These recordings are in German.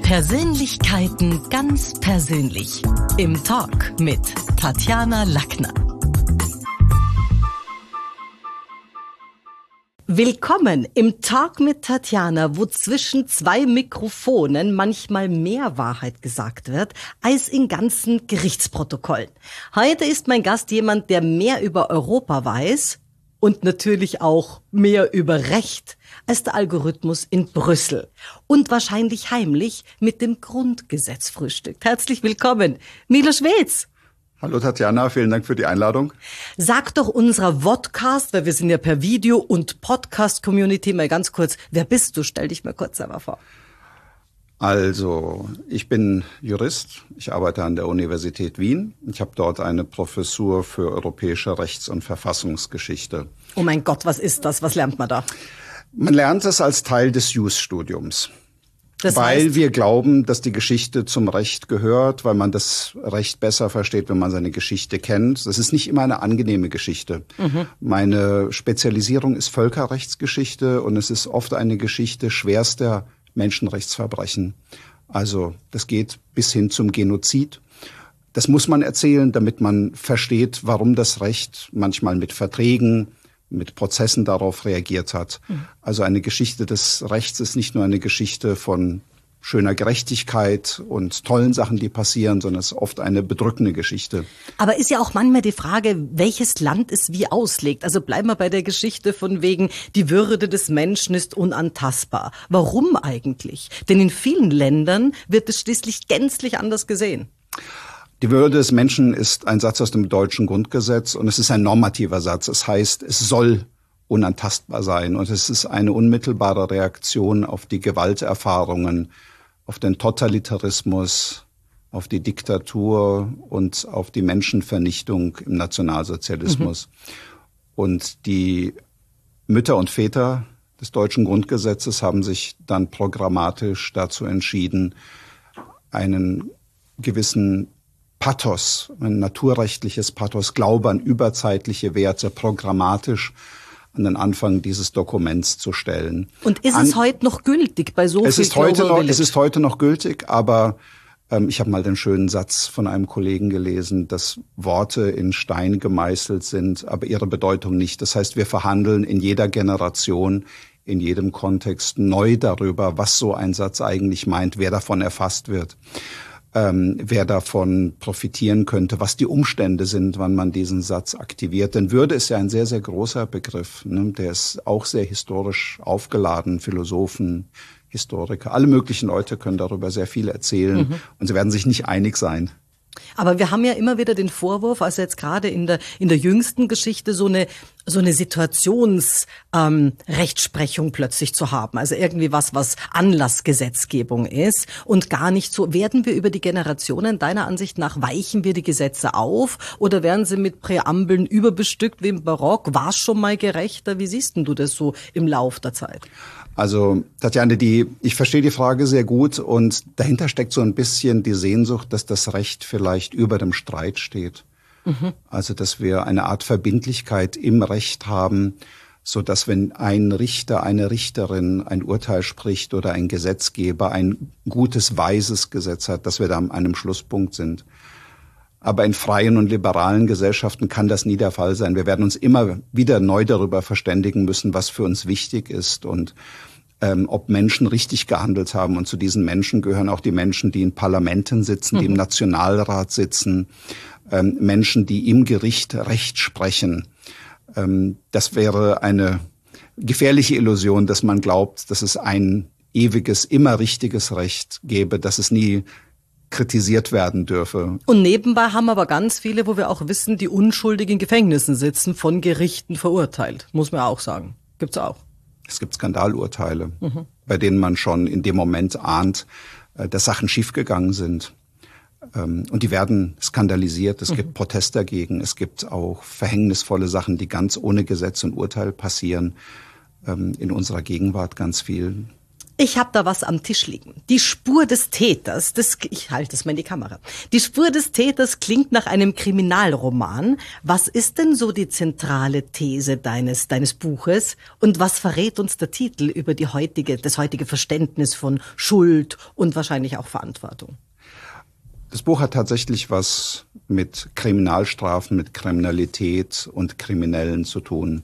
Persönlichkeiten ganz persönlich. Im Talk mit Tatjana Lackner. Willkommen im Talk mit Tatjana, wo zwischen zwei Mikrofonen manchmal mehr Wahrheit gesagt wird, als in ganzen Gerichtsprotokollen. Heute ist mein Gast jemand, der mehr über Europa weiß und natürlich auch mehr über Recht als der Algorithmus in Brüssel und wahrscheinlich heimlich mit dem Grundgesetz frühstückt. Herzlich willkommen, Miloš Vec. Hallo Tatjana, vielen Dank für die Einladung. Sag doch unserer Vodcast, weil wir sind ja per Video- und Podcast-Community, mal ganz kurz, wer bist du? Stell dich mal kurz selber vor. Also, ich bin Jurist, ich arbeite an der Universität Wien. Ich habe dort eine Professur für europäische Rechts- und Verfassungsgeschichte. Oh mein Gott, was ist das? Was lernt man da? Man lernt es als Teil des Jus-Studiums. Weil wir glauben, dass die Geschichte zum Recht gehört, weil man das Recht besser versteht, wenn man seine Geschichte kennt. Das ist nicht immer eine angenehme Geschichte. Meine Spezialisierung ist Völkerrechtsgeschichte und es ist oft eine Geschichte schwerster Menschenrechtsverbrechen. Also das geht bis hin zum Genozid. Das muss man erzählen, damit man versteht, warum das Recht manchmal mit Verträgen, mit Prozessen darauf reagiert hat. Also eine Geschichte des Rechts ist nicht nur eine Geschichte von schöner Gerechtigkeit und tollen Sachen, die passieren, sondern es ist oft eine bedrückende Geschichte. Aber ist ja auch manchmal die Frage, welches Land es wie auslegt. Also bleiben wir bei der Geschichte von wegen, die Würde des Menschen ist unantastbar. Warum eigentlich? Denn in vielen Ländern wird es schließlich gänzlich anders gesehen. Die Würde des Menschen ist ein Satz aus dem deutschen Grundgesetz und es ist ein normativer Satz. Es heißt, es soll unantastbar sein und es ist eine unmittelbare Reaktion auf die Gewalterfahrungen, auf den Totalitarismus, auf die Diktatur und auf die Menschenvernichtung im Nationalsozialismus. Und die Mütter und Väter des deutschen Grundgesetzes haben sich dann programmatisch dazu entschieden, einen gewissen Pathos, ein naturrechtliches Pathos, Glaube an überzeitliche Werte, programmatisch an den Anfang dieses Dokuments zu stellen. Und ist es heute noch gültig bei so viel Global? Es ist heute noch gültig, aber ich habe mal den schönen Satz von einem Kollegen gelesen, dass Worte in Stein gemeißelt sind, aber ihre Bedeutung nicht. Das heißt, wir verhandeln in jeder Generation, in jedem Kontext neu darüber, was so ein Satz eigentlich meint, wer davon erfasst wird. Wer davon profitieren könnte, was die Umstände sind, wann man diesen Satz aktiviert. Denn Würde ist ja ein sehr, sehr großer Begriff. Ne? Der ist auch sehr historisch aufgeladen. Philosophen, Historiker, alle möglichen Leute können darüber sehr viel erzählen. Und sie werden sich nicht einig sein. Aber wir haben ja immer wieder den Vorwurf, also jetzt gerade in der jüngsten Geschichte so eine Rechtsprechung plötzlich zu haben. Also irgendwie was Anlassgesetzgebung ist und gar nicht so. Werden wir über die Generationen deiner Ansicht nach, weichen wir die Gesetze auf oder werden sie mit Präambeln überbestückt wie im Barock? War es schon mal gerechter? Wie siehst denn du das so im Lauf der Zeit? Also, Tatjana, ich verstehe die Frage sehr gut und dahinter steckt so ein bisschen die Sehnsucht, dass das Recht vielleicht über dem Streit steht. Also, dass wir eine Art Verbindlichkeit im Recht haben, so dass wenn ein Richter, eine Richterin ein Urteil spricht oder ein Gesetzgeber ein gutes, weises Gesetz hat, dass wir da an einem Schlusspunkt sind. Aber in freien und liberalen Gesellschaften kann das nie der Fall sein. Wir werden uns immer wieder neu darüber verständigen müssen, was für uns wichtig ist und ob Menschen richtig gehandelt haben. Und zu diesen Menschen gehören auch die Menschen, die in Parlamenten sitzen, die im Nationalrat sitzen, Menschen, die im Gericht Recht sprechen. Das wäre eine gefährliche Illusion, dass man glaubt, dass es ein ewiges, immer richtiges Recht gäbe, dass es nie kritisiert werden dürfe. Und nebenbei haben aber ganz viele, wo wir auch wissen, die unschuldig in Gefängnissen sitzen, von Gerichten verurteilt. Muss man auch sagen. Gibt's auch. Es gibt Skandalurteile, bei denen man schon in dem Moment ahnt, dass Sachen schiefgegangen sind. Und die werden skandalisiert. Es gibt Protest dagegen. Es gibt auch verhängnisvolle Sachen, die ganz ohne Gesetz und Urteil passieren. In unserer Gegenwart ganz viel. Ich habe da was am Tisch liegen. Die Spur des Täters, ich halte es mal in die Kamera. Die Spur des Täters klingt nach einem Kriminalroman. Was ist denn so die zentrale These deines Buches? Und was verrät uns der Titel über das heutige Verständnis von Schuld und wahrscheinlich auch Verantwortung? Das Buch hat tatsächlich was mit Kriminalstrafen, mit Kriminalität und Kriminellen zu tun.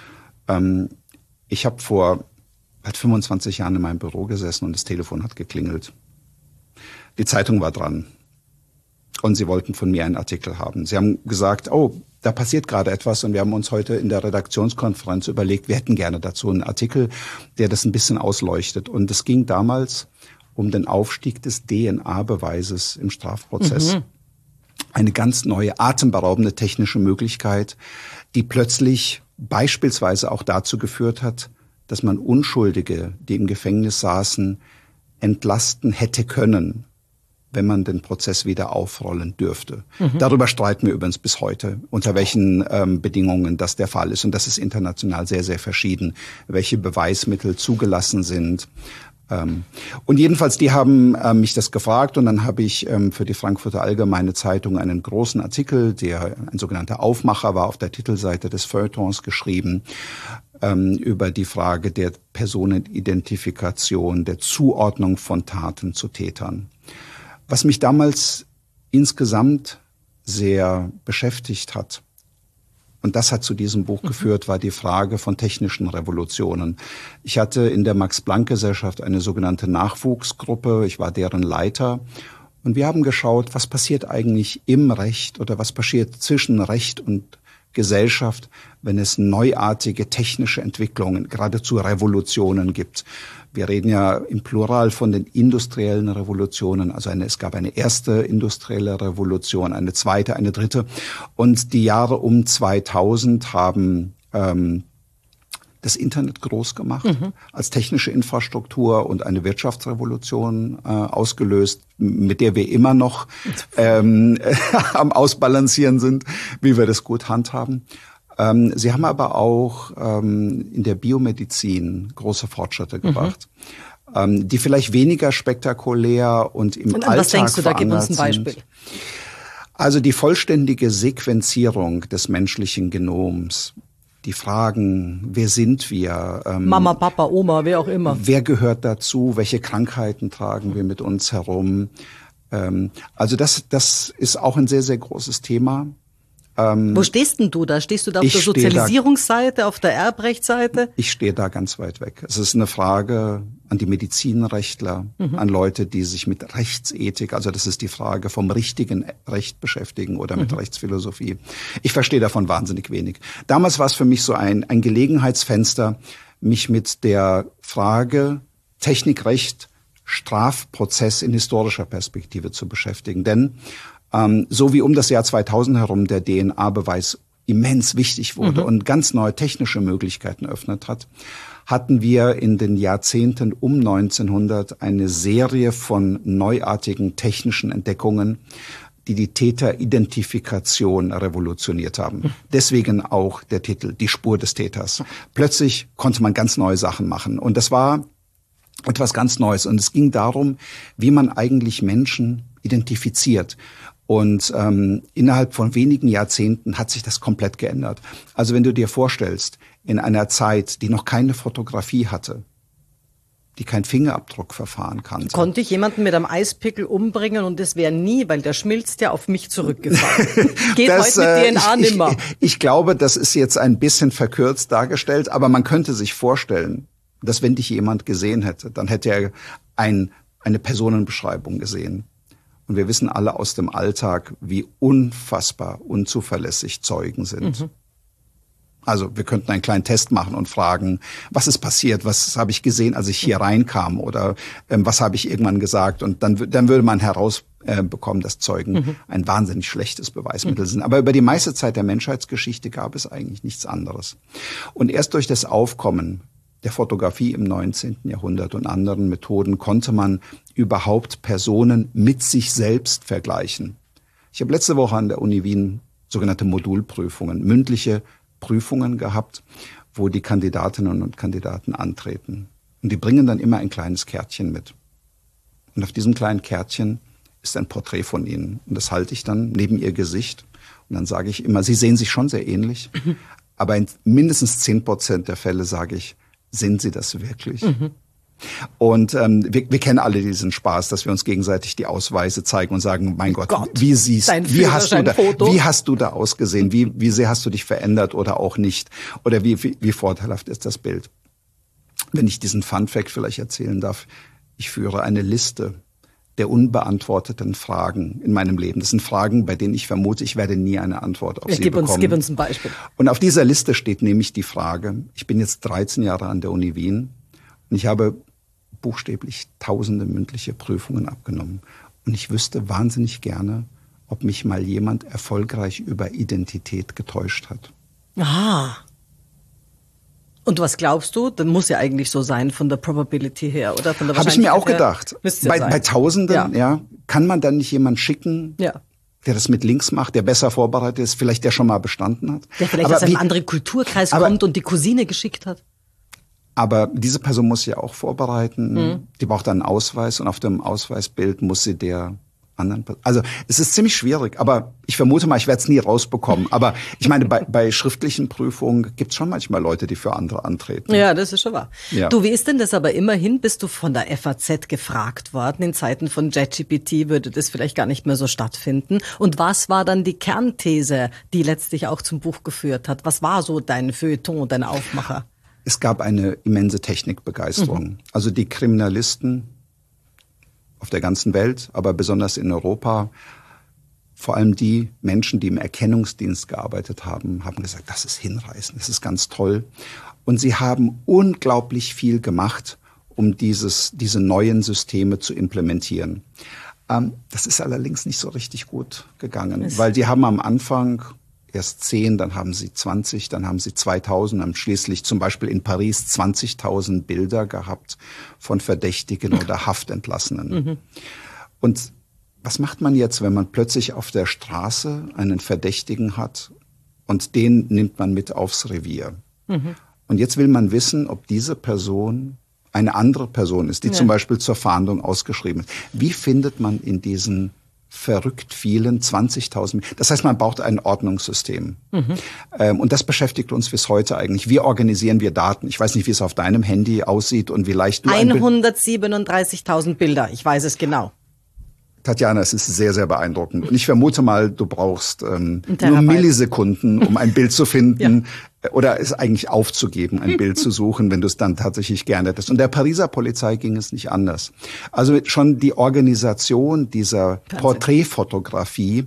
Ich habe vor 25 Jahren in meinem Büro gesessen und das Telefon hat geklingelt. Die Zeitung war dran und sie wollten von mir einen Artikel haben. Sie haben gesagt, oh, da passiert gerade etwas und wir haben uns heute in der Redaktionskonferenz überlegt, wir hätten gerne dazu einen Artikel, der das ein bisschen ausleuchtet. Und es ging damals um den Aufstieg des DNA-Beweises im Strafprozess. Eine ganz neue, atemberaubende technische Möglichkeit, die plötzlich beispielsweise auch dazu geführt hat, dass man Unschuldige, die im Gefängnis saßen, entlasten hätte können, wenn man den Prozess wieder aufrollen dürfte. Darüber streiten wir übrigens bis heute, unter welchen Bedingungen das der Fall ist. Und das ist international sehr, sehr verschieden, welche Beweismittel zugelassen sind. Und jedenfalls, die haben mich das gefragt und dann habe ich für die Frankfurter Allgemeine Zeitung einen großen Artikel, der ein sogenannter Aufmacher war, auf der Titelseite des Feuilletons geschrieben, über die Frage der Personenidentifikation, der Zuordnung von Taten zu Tätern. Was mich damals insgesamt sehr beschäftigt hat, und das hat zu diesem Buch geführt, war die Frage von technischen Revolutionen. Ich hatte in der Max-Planck-Gesellschaft eine sogenannte Nachwuchsgruppe. Ich war deren Leiter. Und wir haben geschaut, was passiert eigentlich im Recht oder was passiert zwischen Recht und Gesellschaft, wenn es neuartige technische Entwicklungen, geradezu Revolutionen gibt. Wir reden ja im Plural von den industriellen Revolutionen. Also es gab eine erste industrielle Revolution, eine zweite, eine dritte. Und die Jahre um 2000 haben das Internet groß gemacht, als technische Infrastruktur und eine Wirtschaftsrevolution ausgelöst, mit der wir immer noch am Ausbalancieren sind, wie wir das gut handhaben. Sie haben aber auch in der Biomedizin große Fortschritte gebracht, die vielleicht weniger spektakulär und im Alltag was denkst du, da gib uns ein Beispiel. Also die vollständige Sequenzierung des menschlichen Genoms, die Fragen, wer sind wir? Mama, Papa, Oma, wer auch immer. Wer gehört dazu? Welche Krankheiten tragen wir mit uns herum? Also das ist auch ein sehr, sehr großes Thema. Wo stehst denn du da? Stehst du da auf der Sozialisierungsseite, auf der Erbrechtsseite? Ich stehe da ganz weit weg. Es ist eine Frage an die Medizinrechtler, an Leute, die sich mit Rechtsethik, also das ist die Frage vom richtigen Recht beschäftigen oder mit Rechtsphilosophie. Ich verstehe davon wahnsinnig wenig. Damals war es für mich so ein Gelegenheitsfenster, mich mit der Frage Technik, Recht, Strafprozess in historischer Perspektive zu beschäftigen. Denn so wie um das Jahr 2000 herum der DNA-Beweis immens wichtig wurde und ganz neue technische Möglichkeiten eröffnet hat, hatten wir in den Jahrzehnten um 1900 eine Serie von neuartigen technischen Entdeckungen, die die Täteridentifikation revolutioniert haben. Deswegen auch der Titel, die Spur des Täters. Plötzlich konnte man ganz neue Sachen machen und das war etwas ganz Neues und es ging darum, wie man eigentlich Menschen identifiziert. Und innerhalb von wenigen Jahrzehnten hat sich das komplett geändert. Also wenn du dir vorstellst, in einer Zeit, die noch keine Fotografie hatte, die kein Fingerabdruckverfahren kannte. Konnte ich jemanden mit einem Eispickel umbringen und es wäre nie, weil der schmilzt ja auf mich zurückgefallen. Geht das, heute mit DNA nimmer. Ich glaube, das ist jetzt ein bisschen verkürzt dargestellt, aber man könnte sich vorstellen, dass wenn dich jemand gesehen hätte, dann hätte er eine Personenbeschreibung gesehen. Und wir wissen alle aus dem Alltag, wie unfassbar unzuverlässig Zeugen sind. Also wir könnten einen kleinen Test machen und fragen, was ist passiert, was habe ich gesehen, als ich hier reinkam oder was habe ich irgendwann gesagt. Und dann würde man herausbekommen, dass Zeugen ein wahnsinnig schlechtes Beweismittel sind. Aber über die meiste Zeit der Menschheitsgeschichte gab es eigentlich nichts anderes. Und erst durch das Aufkommen der Fotografie im 19. Jahrhundert und anderen Methoden konnte man überhaupt Personen mit sich selbst vergleichen. Ich habe letzte Woche an der Uni Wien sogenannte Modulprüfungen, mündliche Prüfungen gehabt, wo die Kandidatinnen und Kandidaten antreten. Und die bringen dann immer ein kleines Kärtchen mit. Und auf diesem kleinen Kärtchen ist ein Porträt von ihnen. Und das halte ich dann neben ihr Gesicht. Und dann sage ich immer, sie sehen sich schon sehr ähnlich. Aber in mindestens 10% der Fälle sage ich, sind sie das wirklich? Und wir kennen alle diesen Spaß, dass wir uns gegenseitig die Ausweise zeigen und sagen, mein Gott, wie hast du da ausgesehen? Wie sehr hast du dich verändert oder auch nicht? Oder wie vorteilhaft ist das Bild? Wenn ich diesen Fun-Fact vielleicht erzählen darf, ich führe eine Liste der unbeantworteten Fragen in meinem Leben. Das sind Fragen, bei denen ich vermute, ich werde nie eine Antwort auf sie bekommen. Gib uns ein Beispiel. Und auf dieser Liste steht nämlich die Frage, ich bin jetzt 13 Jahre an der Uni Wien und ich habe buchstäblich tausende mündliche Prüfungen abgenommen. Und ich wüsste wahnsinnig gerne, ob mich mal jemand erfolgreich über Identität getäuscht hat. Ah. Und was glaubst du? Das muss ja eigentlich so sein von der Probability her, oder? Von der Habe ich mir auch gedacht. Bei Tausenden, ja, kann man dann nicht jemanden schicken, der das mit Links macht, der besser vorbereitet ist, vielleicht der schon mal bestanden hat. Der vielleicht aus einem anderen Kulturkreis kommt und die Cousine geschickt hat. Aber diese Person muss ja auch vorbereiten. Die braucht dann einen Ausweis und auf dem Ausweisbild muss sie der anderen. Also es ist ziemlich schwierig, aber ich vermute mal, ich werde es nie rausbekommen. Aber ich meine, bei schriftlichen Prüfungen gibt es schon manchmal Leute, die für andere antreten. Ja, das ist schon wahr. Ja. Du, wie ist denn das aber immerhin? Bist du von der FAZ gefragt worden? In Zeiten von ChatGPT würde das vielleicht gar nicht mehr so stattfinden. Und was war dann die Kernthese, die letztlich auch zum Buch geführt hat? Was war so dein Feuilleton, dein Aufmacher? Es gab eine immense Technikbegeisterung. Also die Kriminalisten auf der ganzen Welt, aber besonders in Europa, vor allem die Menschen, die im Erkennungsdienst gearbeitet haben, haben gesagt, das ist hinreißend, das ist ganz toll. Und sie haben unglaublich viel gemacht, um diese neuen Systeme zu implementieren. Das ist allerdings nicht so richtig gut gegangen, weil die haben am Anfang erst 10, dann haben sie 20, dann haben sie 2000, haben schließlich zum Beispiel in Paris 20.000 Bilder gehabt von Verdächtigen oder Haftentlassenen. Und was macht man jetzt, wenn man plötzlich auf der Straße einen Verdächtigen hat und den nimmt man mit aufs Revier? Und jetzt will man wissen, ob diese Person eine andere Person ist, die zum Beispiel zur Fahndung ausgeschrieben ist. Wie findet man in diesen verrückt vielen 20.000. Das heißt, man braucht ein Ordnungssystem. Und das beschäftigt uns bis heute eigentlich. Wie organisieren wir Daten? Ich weiß nicht, wie es auf deinem Handy aussieht und wie leicht du 137.000 Bilder, ich weiß es genau. Tatjana, es ist sehr, sehr beeindruckend. Und ich vermute mal, du brauchst nur Millisekunden, um ein Bild zu finden oder es eigentlich aufzugeben, ein Bild zu suchen, wenn du es dann tatsächlich gerne hättest. Und der Pariser Polizei ging es nicht anders. Also schon die Organisation dieser Porträtfotografie,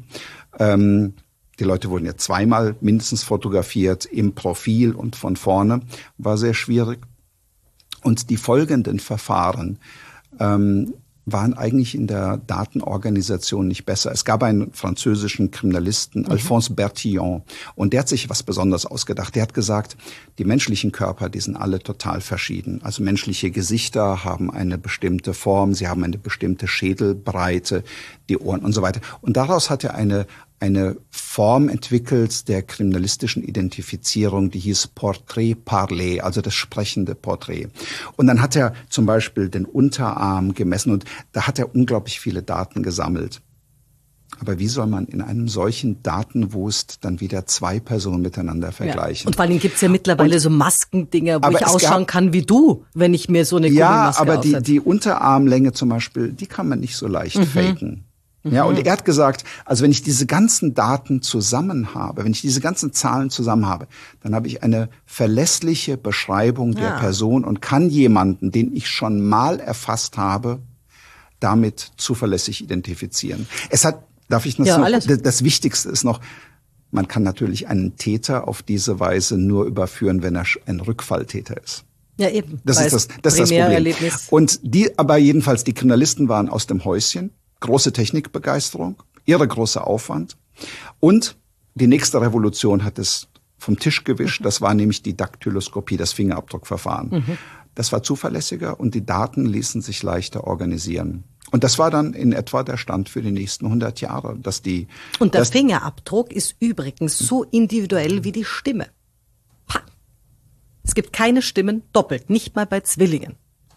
die Leute wurden ja zweimal mindestens fotografiert, im Profil und von vorne, war sehr schwierig. Und die folgenden Verfahren waren eigentlich in der Datenorganisation nicht besser. Es gab einen französischen Kriminalisten, Alphonse Bertillon, und der hat sich was Besonderes ausgedacht. Der hat gesagt, die menschlichen Körper, die sind alle total verschieden. Also menschliche Gesichter haben eine bestimmte Form, sie haben eine bestimmte Schädelbreite, die Ohren und so weiter. Und daraus hat er eine Form entwickelt der kriminalistischen Identifizierung, die hieß Portrait parlé, also das sprechende Porträt. Und dann hat er zum Beispiel den Unterarm gemessen und da hat er unglaublich viele Daten gesammelt. Aber wie soll man in einem solchen Datenwust dann wieder zwei Personen miteinander vergleichen? Ja. Und vor allem gibt's ja mittlerweile so Maskendinger, wo ich ausschauen kann wie du, wenn ich mir so eine Gummimaske aufsetze. Ja, aber die Unterarmlänge zum Beispiel, die kann man nicht so leicht faken. Ja, und er hat gesagt, also wenn ich diese ganzen Daten zusammen habe, wenn ich diese ganzen Zahlen zusammen habe, dann habe ich eine verlässliche Beschreibung der Person und kann jemanden, den ich schon mal erfasst habe, damit zuverlässig identifizieren. Darf ich noch das Wichtigste ist noch, man kann natürlich einen Täter auf diese Weise nur überführen, wenn er ein Rückfalltäter ist. Ja, eben. Das ist das Problem. Und aber jedenfalls, die Kriminalisten waren aus dem Häuschen. Große Technikbegeisterung, irre großer Aufwand. Und die nächste Revolution hat es vom Tisch gewischt. Das war nämlich die Daktyloskopie, das Fingerabdruckverfahren. Das war zuverlässiger und die Daten ließen sich leichter organisieren. Und das war dann in etwa der Stand für die nächsten 100 Jahre. Und der Fingerabdruck ist übrigens so individuell wie die Stimme. Es gibt keine Stimmen doppelt, nicht mal bei Zwillingen.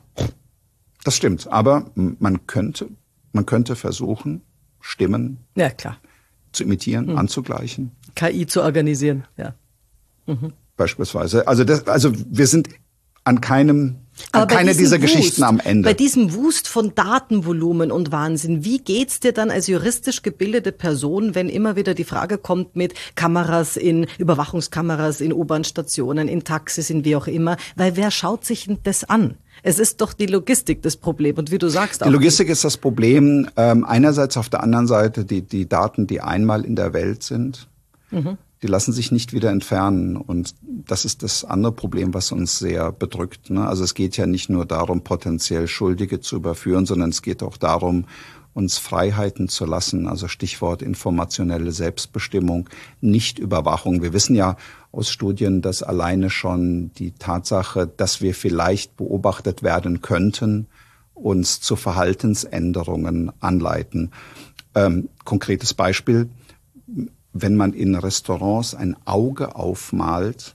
Das stimmt, aber man könnte versuchen, Stimmen zu imitieren, anzugleichen. KI zu organisieren, ja. Beispielsweise. Also wir sind an keiner dieser Geschichten am Ende. Bei diesem Wust von Datenvolumen und Wahnsinn, wie geht's dir dann als juristisch gebildete Person, wenn immer wieder die Frage kommt mit Überwachungskameras in U-Bahn-Stationen, in Taxis, in wie auch immer, weil wer schaut sich denn das an? Es ist doch die Logistik das Problem und wie du sagst auch. Die Logistik ist das Problem. Einerseits, auf der anderen Seite die Daten, die einmal in der Welt sind, die lassen sich nicht wieder entfernen. Und das ist das andere Problem, was uns sehr bedrückt. Ne? Also es geht ja nicht nur darum, potenziell Schuldige zu überführen, sondern es geht auch darum, uns Freiheiten zu lassen. Also Stichwort informationelle Selbstbestimmung, nicht Überwachung. Wir wissen ja aus Studien, dass alleine schon die Tatsache, dass wir vielleicht beobachtet werden könnten, uns zu Verhaltensänderungen anleiten. Konkretes Beispiel. Wenn man in Restaurants ein Auge aufmalt,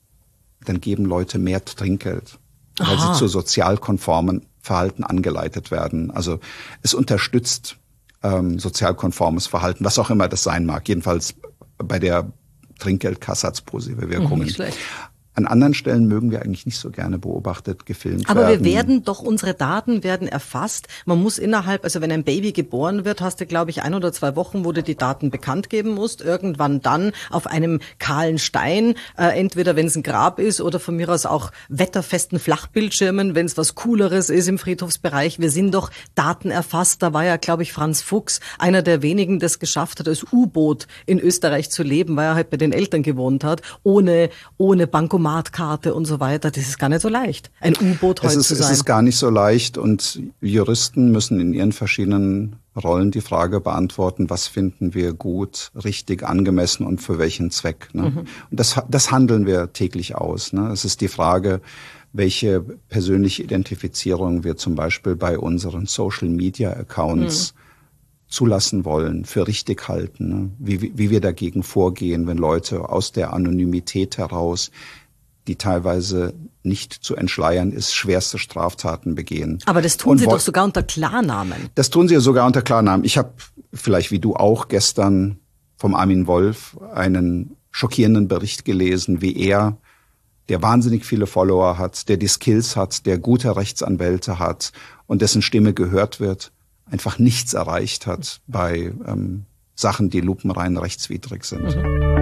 dann geben Leute mehr Trinkgeld, weil sie zu sozialkonformen Verhalten angeleitet werden. Also es unterstützt sozialkonformes Verhalten, was auch immer das sein mag. Jedenfalls bei der Trinkgeldkasse hat es positive Wirkungen. Nicht schlecht. An anderen Stellen mögen wir eigentlich nicht so gerne beobachtet, gefilmt werden. Aber unsere Daten werden erfasst. Man muss also wenn ein Baby geboren wird, hast du, glaube ich, 1 oder 2 Wochen, wo du die Daten bekannt geben musst. Irgendwann dann auf einem kahlen Stein, entweder wenn es ein Grab ist oder von mir aus auch wetterfesten Flachbildschirmen, wenn es was Cooleres ist im Friedhofsbereich. Wir sind doch Daten erfasst. Da war ja, glaube ich, Franz Fuchs einer der wenigen, der es geschafft hat, als U-Boot in Österreich zu leben, weil er halt bei den Eltern gewohnt hat, ohne Bankomatkarte und so weiter. Das ist gar nicht so leicht, ein U-Boot heute zu sein. Es ist gar nicht so leicht und Juristen müssen in ihren verschiedenen Rollen die Frage beantworten, was finden wir gut, richtig, angemessen und für welchen Zweck. Ne? Und das handeln wir täglich aus. Ne? Es ist die Frage, welche persönliche Identifizierung wir zum Beispiel bei unseren Social-Media-Accounts zulassen wollen, für richtig halten. Ne? Wie wir dagegen vorgehen, wenn Leute aus der Anonymität heraus, die teilweise nicht zu entschleiern ist, schwerste Straftaten begehen. Aber das tun sie doch sogar unter Klarnamen. Das tun sie sogar unter Klarnamen. Ich habe, vielleicht wie du auch, gestern vom Armin Wolf einen schockierenden Bericht gelesen, wie er, der wahnsinnig viele Follower hat, der die Skills hat, der gute Rechtsanwälte hat und dessen Stimme gehört wird, einfach nichts erreicht hat bei Sachen, die lupenrein rechtswidrig sind.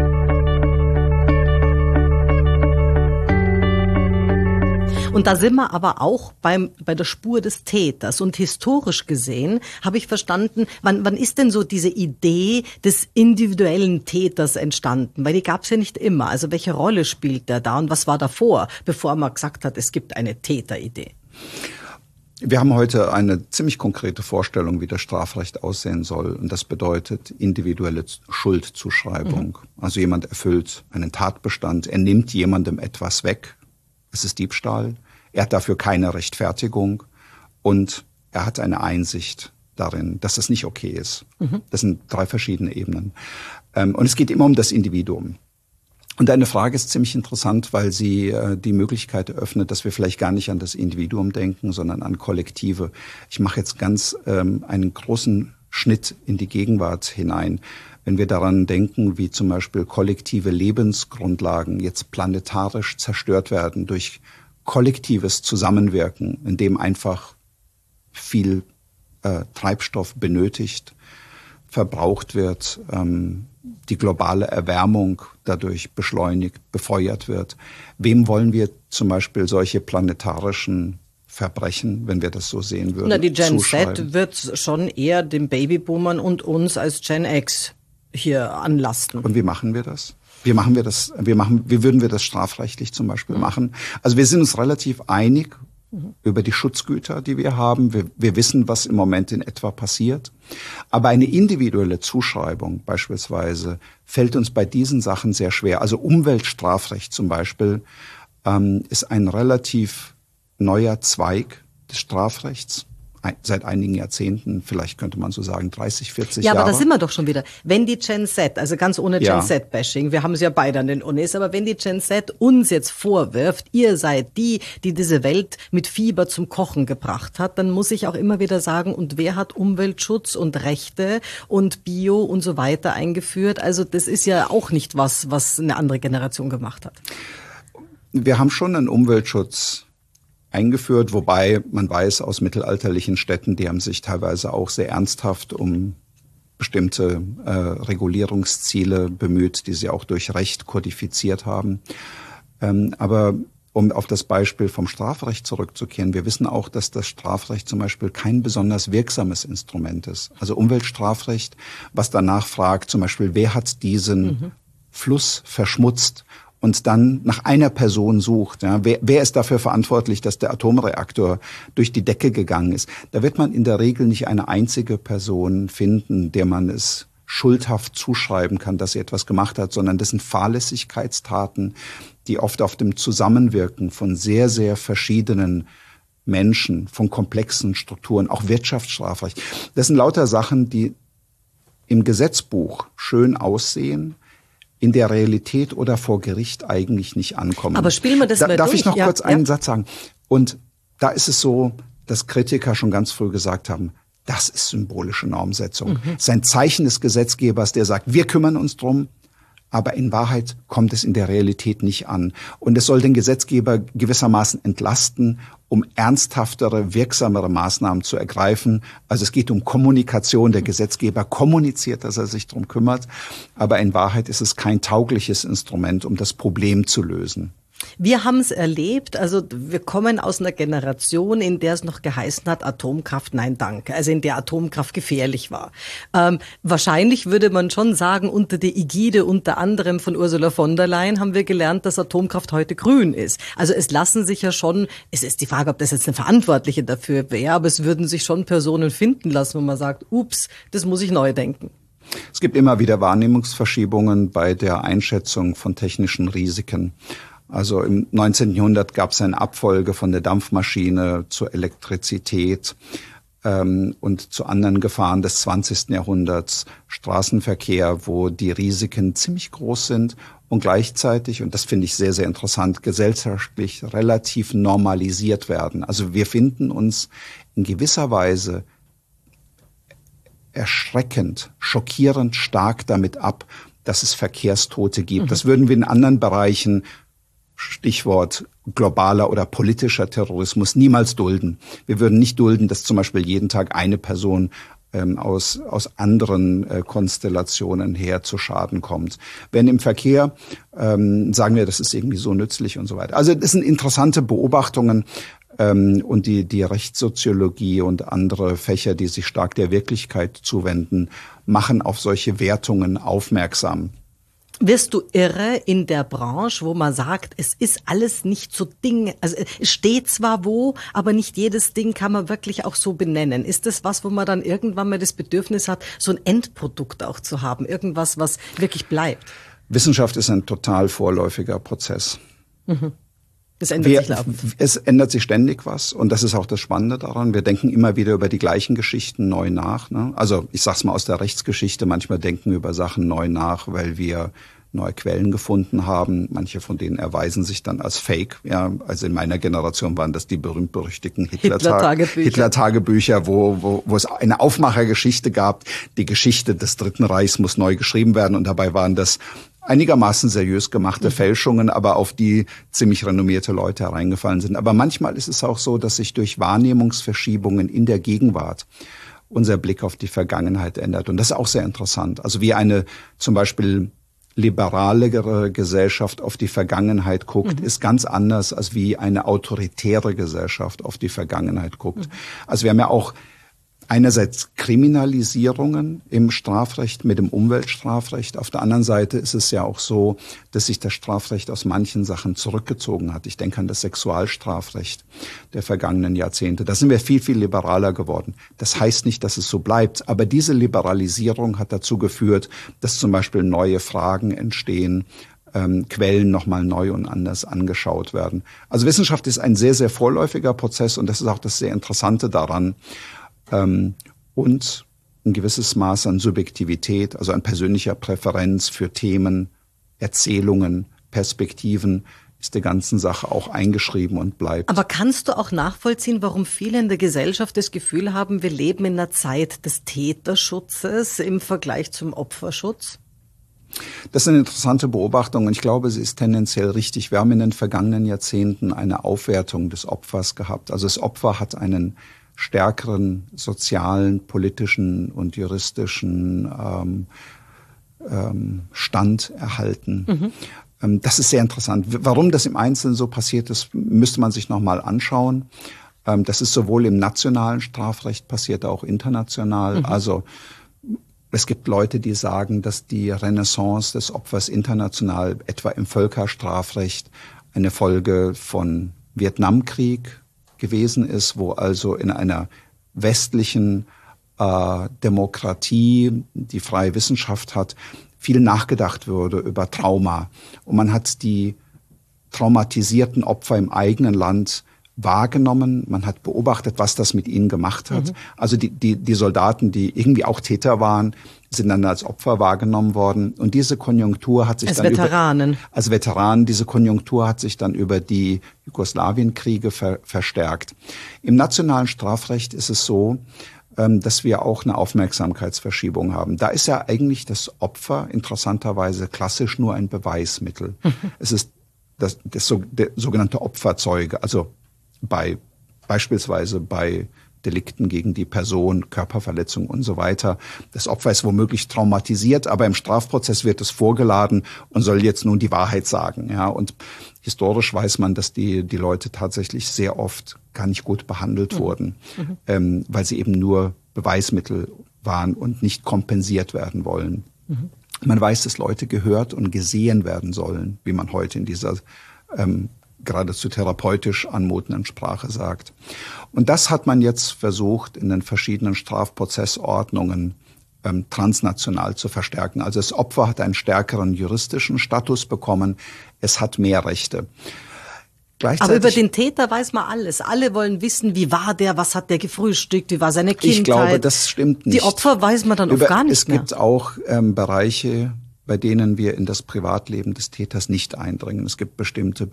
Und da sind wir aber auch bei der Spur des Täters. Und historisch gesehen habe ich verstanden, wann ist denn so diese Idee des individuellen Täters entstanden? Weil die gab es ja nicht immer. Also welche Rolle spielt der da und was war davor, bevor man gesagt hat, es gibt eine Täteridee? Wir haben heute eine ziemlich konkrete Vorstellung, wie das Strafrecht aussehen soll. Und das bedeutet individuelle Schuldzuschreibung. Also jemand erfüllt einen Tatbestand, er nimmt jemandem etwas weg. Es ist Diebstahl. Er hat dafür keine Rechtfertigung und er hat eine Einsicht darin, dass es nicht okay ist. Das sind 3 verschiedene Ebenen. Und es geht immer um das Individuum. Und deine Frage ist ziemlich interessant, weil sie die Möglichkeit eröffnet, dass wir vielleicht gar nicht an das Individuum denken, sondern an Kollektive. Ich mache jetzt ganz einen großen Schnitt in die Gegenwart hinein. Wenn wir daran denken, wie zum Beispiel kollektive Lebensgrundlagen jetzt planetarisch zerstört werden durch kollektives Zusammenwirken, in dem einfach viel Treibstoff benötigt, verbraucht wird, die globale Erwärmung dadurch beschleunigt, befeuert wird. Wem wollen wir zum Beispiel solche planetarischen Verbrechen, wenn wir das so sehen würden, die Gen Z wird schon eher den Babyboomern und uns als Gen X hier anlasten. Und wie machen wir das? Wie würden wir das strafrechtlich zum Beispiel machen? Also wir sind uns relativ einig über die Schutzgüter, die wir haben. Wir wissen, was im Moment in etwa passiert. Aber eine individuelle Zuschreibung beispielsweise fällt uns bei diesen Sachen sehr schwer. Also Umweltstrafrecht zum Beispiel ist ein relativ neuer Zweig des Strafrechts. seit einigen Jahrzehnten, vielleicht könnte man so sagen 30, 40 Jahre. Ja, aber da sind wir doch schon wieder. Wenn die Gen Z, also ganz ohne Gen Ja. Z-Bashing, wir haben es ja beide an den Unis, aber wenn die Gen Z uns jetzt vorwirft, ihr seid die diese Welt mit Fieber zum Kochen gebracht hat, dann muss ich auch immer wieder sagen, und wer hat Umweltschutz und Rechte und Bio und so weiter eingeführt? Also das ist ja auch nicht was eine andere Generation gemacht hat. Wir haben schon einen Umweltschutz eingeführt, wobei man weiß aus mittelalterlichen Städten, die haben sich teilweise auch sehr ernsthaft um bestimmte Regulierungsziele bemüht, die sie auch durch Recht kodifiziert haben. Aber um auf das Beispiel vom Strafrecht zurückzukehren, wir wissen auch, dass das Strafrecht zum Beispiel kein besonders wirksames Instrument ist. Also Umweltstrafrecht, was danach fragt, zum Beispiel, wer hat diesen Fluss verschmutzt? Und dann nach einer Person sucht. Ja, wer ist dafür verantwortlich, dass der Atomreaktor durch die Decke gegangen ist? Da wird man in der Regel nicht eine einzige Person finden, der man es schuldhaft zuschreiben kann, dass sie etwas gemacht hat, sondern das sind Fahrlässigkeitstaten, die oft auf dem Zusammenwirken von sehr, sehr verschiedenen Menschen, von komplexen Strukturen, auch Wirtschaftsstrafrecht. Das sind lauter Sachen, die im Gesetzbuch schön aussehen, in der Realität oder vor Gericht eigentlich nicht ankommen. Aber spielen wir das mal Darf durch? ich noch Ja, kurz einen Satz sagen? Und da ist es so, dass Kritiker schon ganz früh gesagt haben, das ist symbolische Normsetzung. Es ist ein Zeichen des Gesetzgebers, der sagt, wir kümmern uns drum, aber in Wahrheit kommt es in der Realität nicht an. Und es soll den Gesetzgeber gewissermaßen entlasten, um ernsthaftere, wirksamere Maßnahmen zu ergreifen. Also es geht um Kommunikation. Der Gesetzgeber kommuniziert, dass er sich drum kümmert. Aber in Wahrheit ist es kein taugliches Instrument, um das Problem zu lösen. Wir haben es erlebt, also wir kommen aus einer Generation, in der es noch geheißen hat, Atomkraft, nein danke, also in der Atomkraft gefährlich war. Wahrscheinlich würde man schon sagen, unter der Ägide unter anderem von Ursula von der Leyen haben wir gelernt, dass Atomkraft heute grün ist. Also es lassen sich ja schon, es ist die Frage, ob das jetzt eine Verantwortliche dafür wäre, aber es würden sich schon Personen finden lassen, wo man sagt, ups, das muss ich neu denken. Es gibt immer wieder Wahrnehmungsverschiebungen bei der Einschätzung von technischen Risiken. Also im 19. Jahrhundert gab es eine Abfolge von der Dampfmaschine zur Elektrizität und zu anderen Gefahren des 20. Jahrhunderts, Straßenverkehr, wo die Risiken ziemlich groß sind und gleichzeitig, und das finde ich sehr, sehr interessant, gesellschaftlich relativ normalisiert werden. Also wir finden uns in gewisser Weise erschreckend, schockierend stark damit ab, dass es Verkehrstote gibt. Das würden wir in anderen Bereichen, Stichwort globaler oder politischer Terrorismus, niemals dulden. Wir würden nicht dulden, dass zum Beispiel jeden Tag eine Person aus anderen Konstellationen her zu Schaden kommt. Wenn im Verkehr sagen wir, das ist irgendwie so nützlich und so weiter. Also das sind interessante Beobachtungen und die Rechtssoziologie und andere Fächer, die sich stark der Wirklichkeit zuwenden, machen auf solche Wertungen aufmerksam. Wirst du irre in der Branche, wo man sagt, es ist alles nicht so Ding, also es steht zwar wo, aber nicht jedes Ding kann man wirklich auch so benennen. Ist das was, wo man dann irgendwann mal das Bedürfnis hat, so ein Endprodukt auch zu haben, irgendwas, was wirklich bleibt? Wissenschaft ist ein total vorläufiger Prozess. Das ändert sich laufend. Es ändert sich ständig was und das ist auch das Spannende daran. Wir denken immer wieder über die gleichen Geschichten neu nach. Ne? Also ich sag's mal aus der Rechtsgeschichte, manchmal denken wir über Sachen neu nach, weil wir neue Quellen gefunden haben. Manche von denen erweisen sich dann als Fake. Ja, also in meiner Generation waren das die berühmt-berüchtigten Hitler-Tagebücher, wo es eine Aufmachergeschichte gab. Die Geschichte des Dritten Reichs muss neu geschrieben werden und dabei waren das einigermaßen seriös gemachte Fälschungen, aber auf die ziemlich renommierte Leute hereingefallen sind. Aber manchmal ist es auch so, dass sich durch Wahrnehmungsverschiebungen in der Gegenwart unser Blick auf die Vergangenheit ändert. Und das ist auch sehr interessant. Also wie eine zum Beispiel liberalere Gesellschaft auf die Vergangenheit guckt, ist ganz anders, als wie eine autoritäre Gesellschaft auf die Vergangenheit guckt. Also wir haben ja auch einerseits Kriminalisierungen im Strafrecht mit dem Umweltstrafrecht. Auf der anderen Seite ist es ja auch so, dass sich das Strafrecht aus manchen Sachen zurückgezogen hat. Ich denke an das Sexualstrafrecht der vergangenen Jahrzehnte. Da sind wir viel, viel liberaler geworden. Das heißt nicht, dass es so bleibt. Aber diese Liberalisierung hat dazu geführt, dass zum Beispiel neue Fragen entstehen, Quellen nochmal neu und anders angeschaut werden. Also Wissenschaft ist ein sehr, sehr vorläufiger Prozess und das ist auch das sehr Interessante daran. Und ein gewisses Maß an Subjektivität, also an persönlicher Präferenz für Themen, Erzählungen, Perspektiven, ist der ganzen Sache auch eingeschrieben und bleibt. Aber kannst du auch nachvollziehen, warum viele in der Gesellschaft das Gefühl haben, wir leben in einer Zeit des Täterschutzes im Vergleich zum Opferschutz? Das ist eine interessante Beobachtung und ich glaube, sie ist tendenziell richtig. Wir haben in den vergangenen Jahrzehnten eine Aufwertung des Opfers gehabt. Also das Opfer hat einen stärkeren sozialen, politischen und juristischen Stand erhalten. Das ist sehr interessant. Warum das im Einzelnen so passiert ist, müsste man sich nochmal anschauen. Das ist sowohl im nationalen Strafrecht passiert, auch international. Also es gibt Leute, die sagen, dass die Renaissance des Opfers international, etwa im Völkerstrafrecht, eine Folge von Vietnamkrieg gewesen ist, wo also in einer westlichen Demokratie, die freie Wissenschaft hat, viel nachgedacht würde über Trauma. Und man hat die traumatisierten Opfer im eigenen Land wahrgenommen. Man hat beobachtet, was das mit ihnen gemacht hat. Also die Soldaten, die irgendwie auch Täter waren, sind dann als Opfer wahrgenommen worden. Und diese Konjunktur hat sich als Veteranen, diese Konjunktur hat sich dann über die Jugoslawienkriege verstärkt. Im nationalen Strafrecht ist es so, dass wir auch eine Aufmerksamkeitsverschiebung haben. Da ist ja eigentlich das Opfer interessanterweise klassisch nur ein Beweismittel. Es ist der sogenannte Opferzeuge, also beispielsweise bei Delikten gegen die Person, Körperverletzung und so weiter. Das Opfer ist womöglich traumatisiert, aber im Strafprozess wird es vorgeladen und soll jetzt nun die Wahrheit sagen. Ja, und historisch weiß man, dass die Leute tatsächlich sehr oft gar nicht gut behandelt wurden, weil sie eben nur Beweismittel waren und nicht kompensiert werden wollen. Man weiß, dass Leute gehört und gesehen werden sollen, wie man heute in dieser geradezu therapeutisch anmutenden Sprache sagt. Und das hat man jetzt versucht, in den verschiedenen Strafprozessordnungen transnational zu verstärken. Also das Opfer hat einen stärkeren juristischen Status bekommen. Es hat mehr Rechte. Aber über den Täter weiß man alles. Alle wollen wissen, wie war der, was hat der gefrühstückt, wie war seine Kindheit. Ich glaube, das stimmt nicht. Die Opfer weiß man dann oft gar nicht mehr. Es gibt auch Bereiche, bei denen wir in das Privatleben des Täters nicht eindringen. Es gibt bestimmte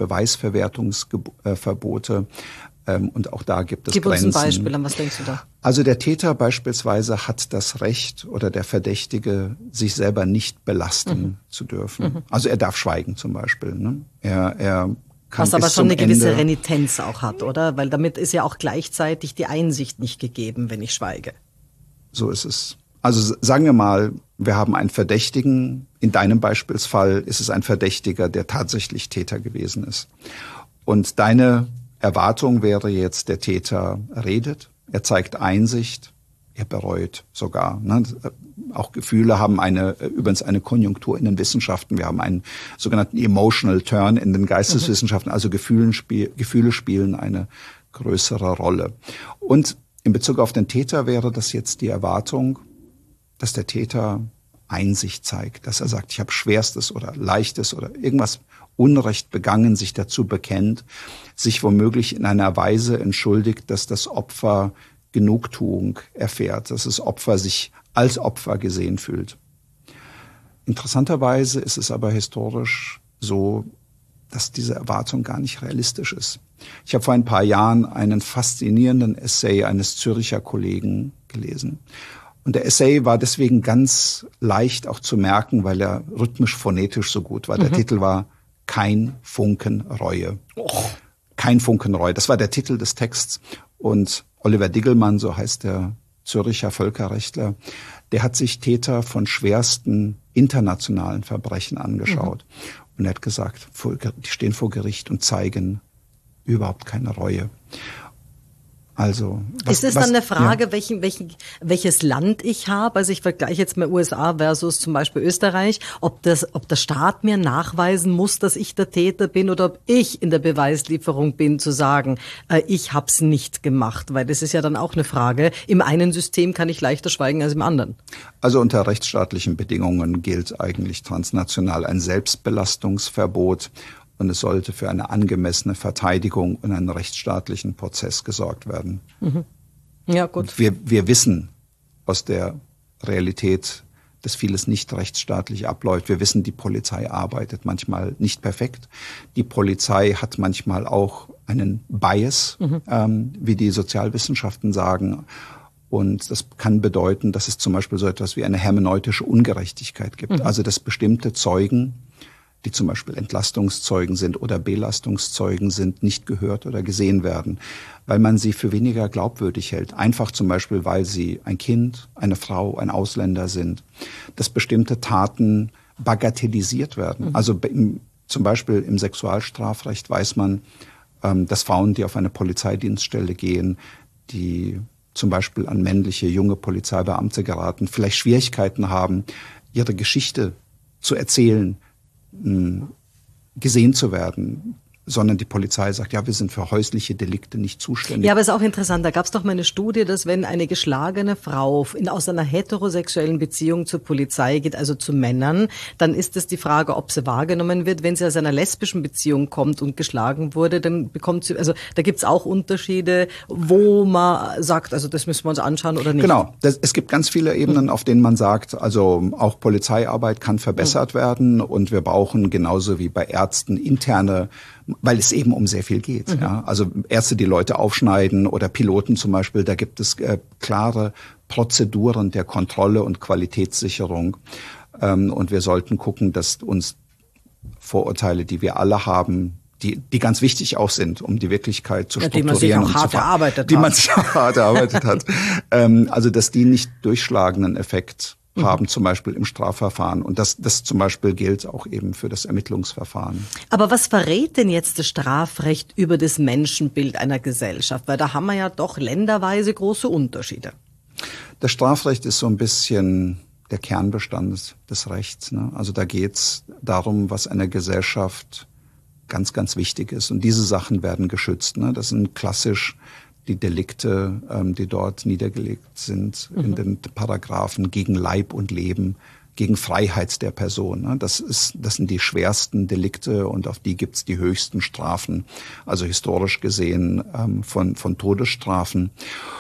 Beweisverwertungsverbote und auch da gibt es Grenzen. Gib uns ein Beispiel, an was denkst du da? Also der Täter beispielsweise hat das Recht oder der Verdächtige, sich selber nicht belasten zu dürfen. Also er darf schweigen zum Beispiel. Ne? Er kann was aber schon eine gewisse Renitenz auch hat, oder? Weil damit ist ja auch gleichzeitig die Einsicht nicht gegeben, wenn ich schweige. So ist es. Also sagen wir mal, wir haben einen Verdächtigen. In deinem Beispielsfall ist es ein Verdächtiger, der tatsächlich Täter gewesen ist. Und deine Erwartung wäre jetzt, der Täter redet, er zeigt Einsicht, er bereut sogar. Ne? Auch Gefühle haben übrigens eine Konjunktur in den Wissenschaften. Wir haben einen sogenannten Emotional Turn in den Geisteswissenschaften. Also Gefühle spielen eine größere Rolle. Und in Bezug auf den Täter wäre das jetzt die Erwartung, dass der Täter Einsicht zeigt, dass er sagt, ich habe Schwerstes oder Leichtes oder irgendwas Unrecht begangen, sich dazu bekennt, sich womöglich in einer Weise entschuldigt, dass das Opfer Genugtuung erfährt, dass das Opfer sich als Opfer gesehen fühlt. Interessanterweise ist es aber historisch so, dass diese Erwartung gar nicht realistisch ist. Ich habe vor ein paar Jahren einen faszinierenden Essay eines Züricher Kollegen gelesen. Und der Essay war deswegen ganz leicht auch zu merken, weil er rhythmisch-phonetisch so gut war. Der Titel war Kein Funken Reue. Kein Funken Reue. Das war der Titel des Texts. Und Oliver Diggelmann, so heißt der Züricher Völkerrechtler, der hat sich Täter von schwersten internationalen Verbrechen angeschaut. Und er hat gesagt, die stehen vor Gericht und zeigen überhaupt keine Reue. Also ist es dann eine Frage, welches Land ich habe? Also ich vergleiche jetzt mal USA versus zum Beispiel Österreich, ob der Staat mir nachweisen muss, dass ich der Täter bin oder ob ich in der Beweislieferung bin, zu sagen, ich hab's nicht gemacht, weil das ist ja dann auch eine Frage. Im einen System kann ich leichter schweigen als im anderen. Also unter rechtsstaatlichen Bedingungen gilt eigentlich transnational ein Selbstbelastungsverbot. Und es sollte für eine angemessene Verteidigung und einen rechtsstaatlichen Prozess gesorgt werden. Mhm. Ja, gut. Wir wissen aus der Realität, dass vieles nicht rechtsstaatlich abläuft. Wir wissen, die Polizei arbeitet manchmal nicht perfekt. Die Polizei hat manchmal auch einen Bias, wie die Sozialwissenschaften sagen. Und das kann bedeuten, dass es zum Beispiel so etwas wie eine hermeneutische Ungerechtigkeit gibt. Also dass bestimmte Zeugen, die zum Beispiel Entlastungszeugen sind oder Belastungszeugen sind, nicht gehört oder gesehen werden, weil man sie für weniger glaubwürdig hält. Einfach zum Beispiel, weil sie ein Kind, eine Frau, ein Ausländer sind. Dass bestimmte Taten bagatellisiert werden. Also zum Beispiel im Sexualstrafrecht weiß man, dass Frauen, die auf eine Polizeidienststelle gehen, die zum Beispiel an männliche, junge Polizeibeamte geraten, vielleicht Schwierigkeiten haben, ihre Geschichte zu erzählen, gesehen zu werden, sondern die Polizei sagt, ja, wir sind für häusliche Delikte nicht zuständig. Ja, aber ist auch interessant. Da gab es doch mal eine Studie, dass wenn eine geschlagene Frau aus einer heterosexuellen Beziehung zur Polizei geht, also zu Männern, dann ist es die Frage, ob sie wahrgenommen wird. Wenn sie aus einer lesbischen Beziehung kommt und geschlagen wurde, dann bekommt sie, also da gibt's auch Unterschiede, wo man sagt, also das müssen wir uns anschauen oder nicht. Genau. Es gibt ganz viele Ebenen, auf denen man sagt, also auch Polizeiarbeit kann verbessert werden und wir brauchen genauso wie bei Ärzten interne, weil es eben um sehr viel geht. Ja. Also Ärzte, die Leute aufschneiden oder Piloten zum Beispiel, da gibt es klare Prozeduren der Kontrolle und Qualitätssicherung. Und wir sollten gucken, dass uns Vorurteile, die wir alle haben, die ganz wichtig auch sind, um die Wirklichkeit zu strukturieren. Die man sich auch hart erarbeitet hat. Die man sich auch hart erarbeitet hat. Also dass die nicht durchschlagenden Effekt haben, zum Beispiel im Strafverfahren. Und das zum Beispiel gilt auch eben für das Ermittlungsverfahren. Aber was verrät denn jetzt das Strafrecht über das Menschenbild einer Gesellschaft? Weil da haben wir ja doch länderweise große Unterschiede. Das Strafrecht ist so ein bisschen der Kernbestand des Rechts, ne? Also da geht's darum, was einer Gesellschaft ganz, ganz wichtig ist. Und diese Sachen werden geschützt, ne? Das sind klassisch die Delikte, die dort niedergelegt sind in den Paragraphen gegen Leib und Leben, gegen Freiheit der Person. Das sind die schwersten Delikte und auf die gibt's die höchsten Strafen, also historisch gesehen von Todesstrafen.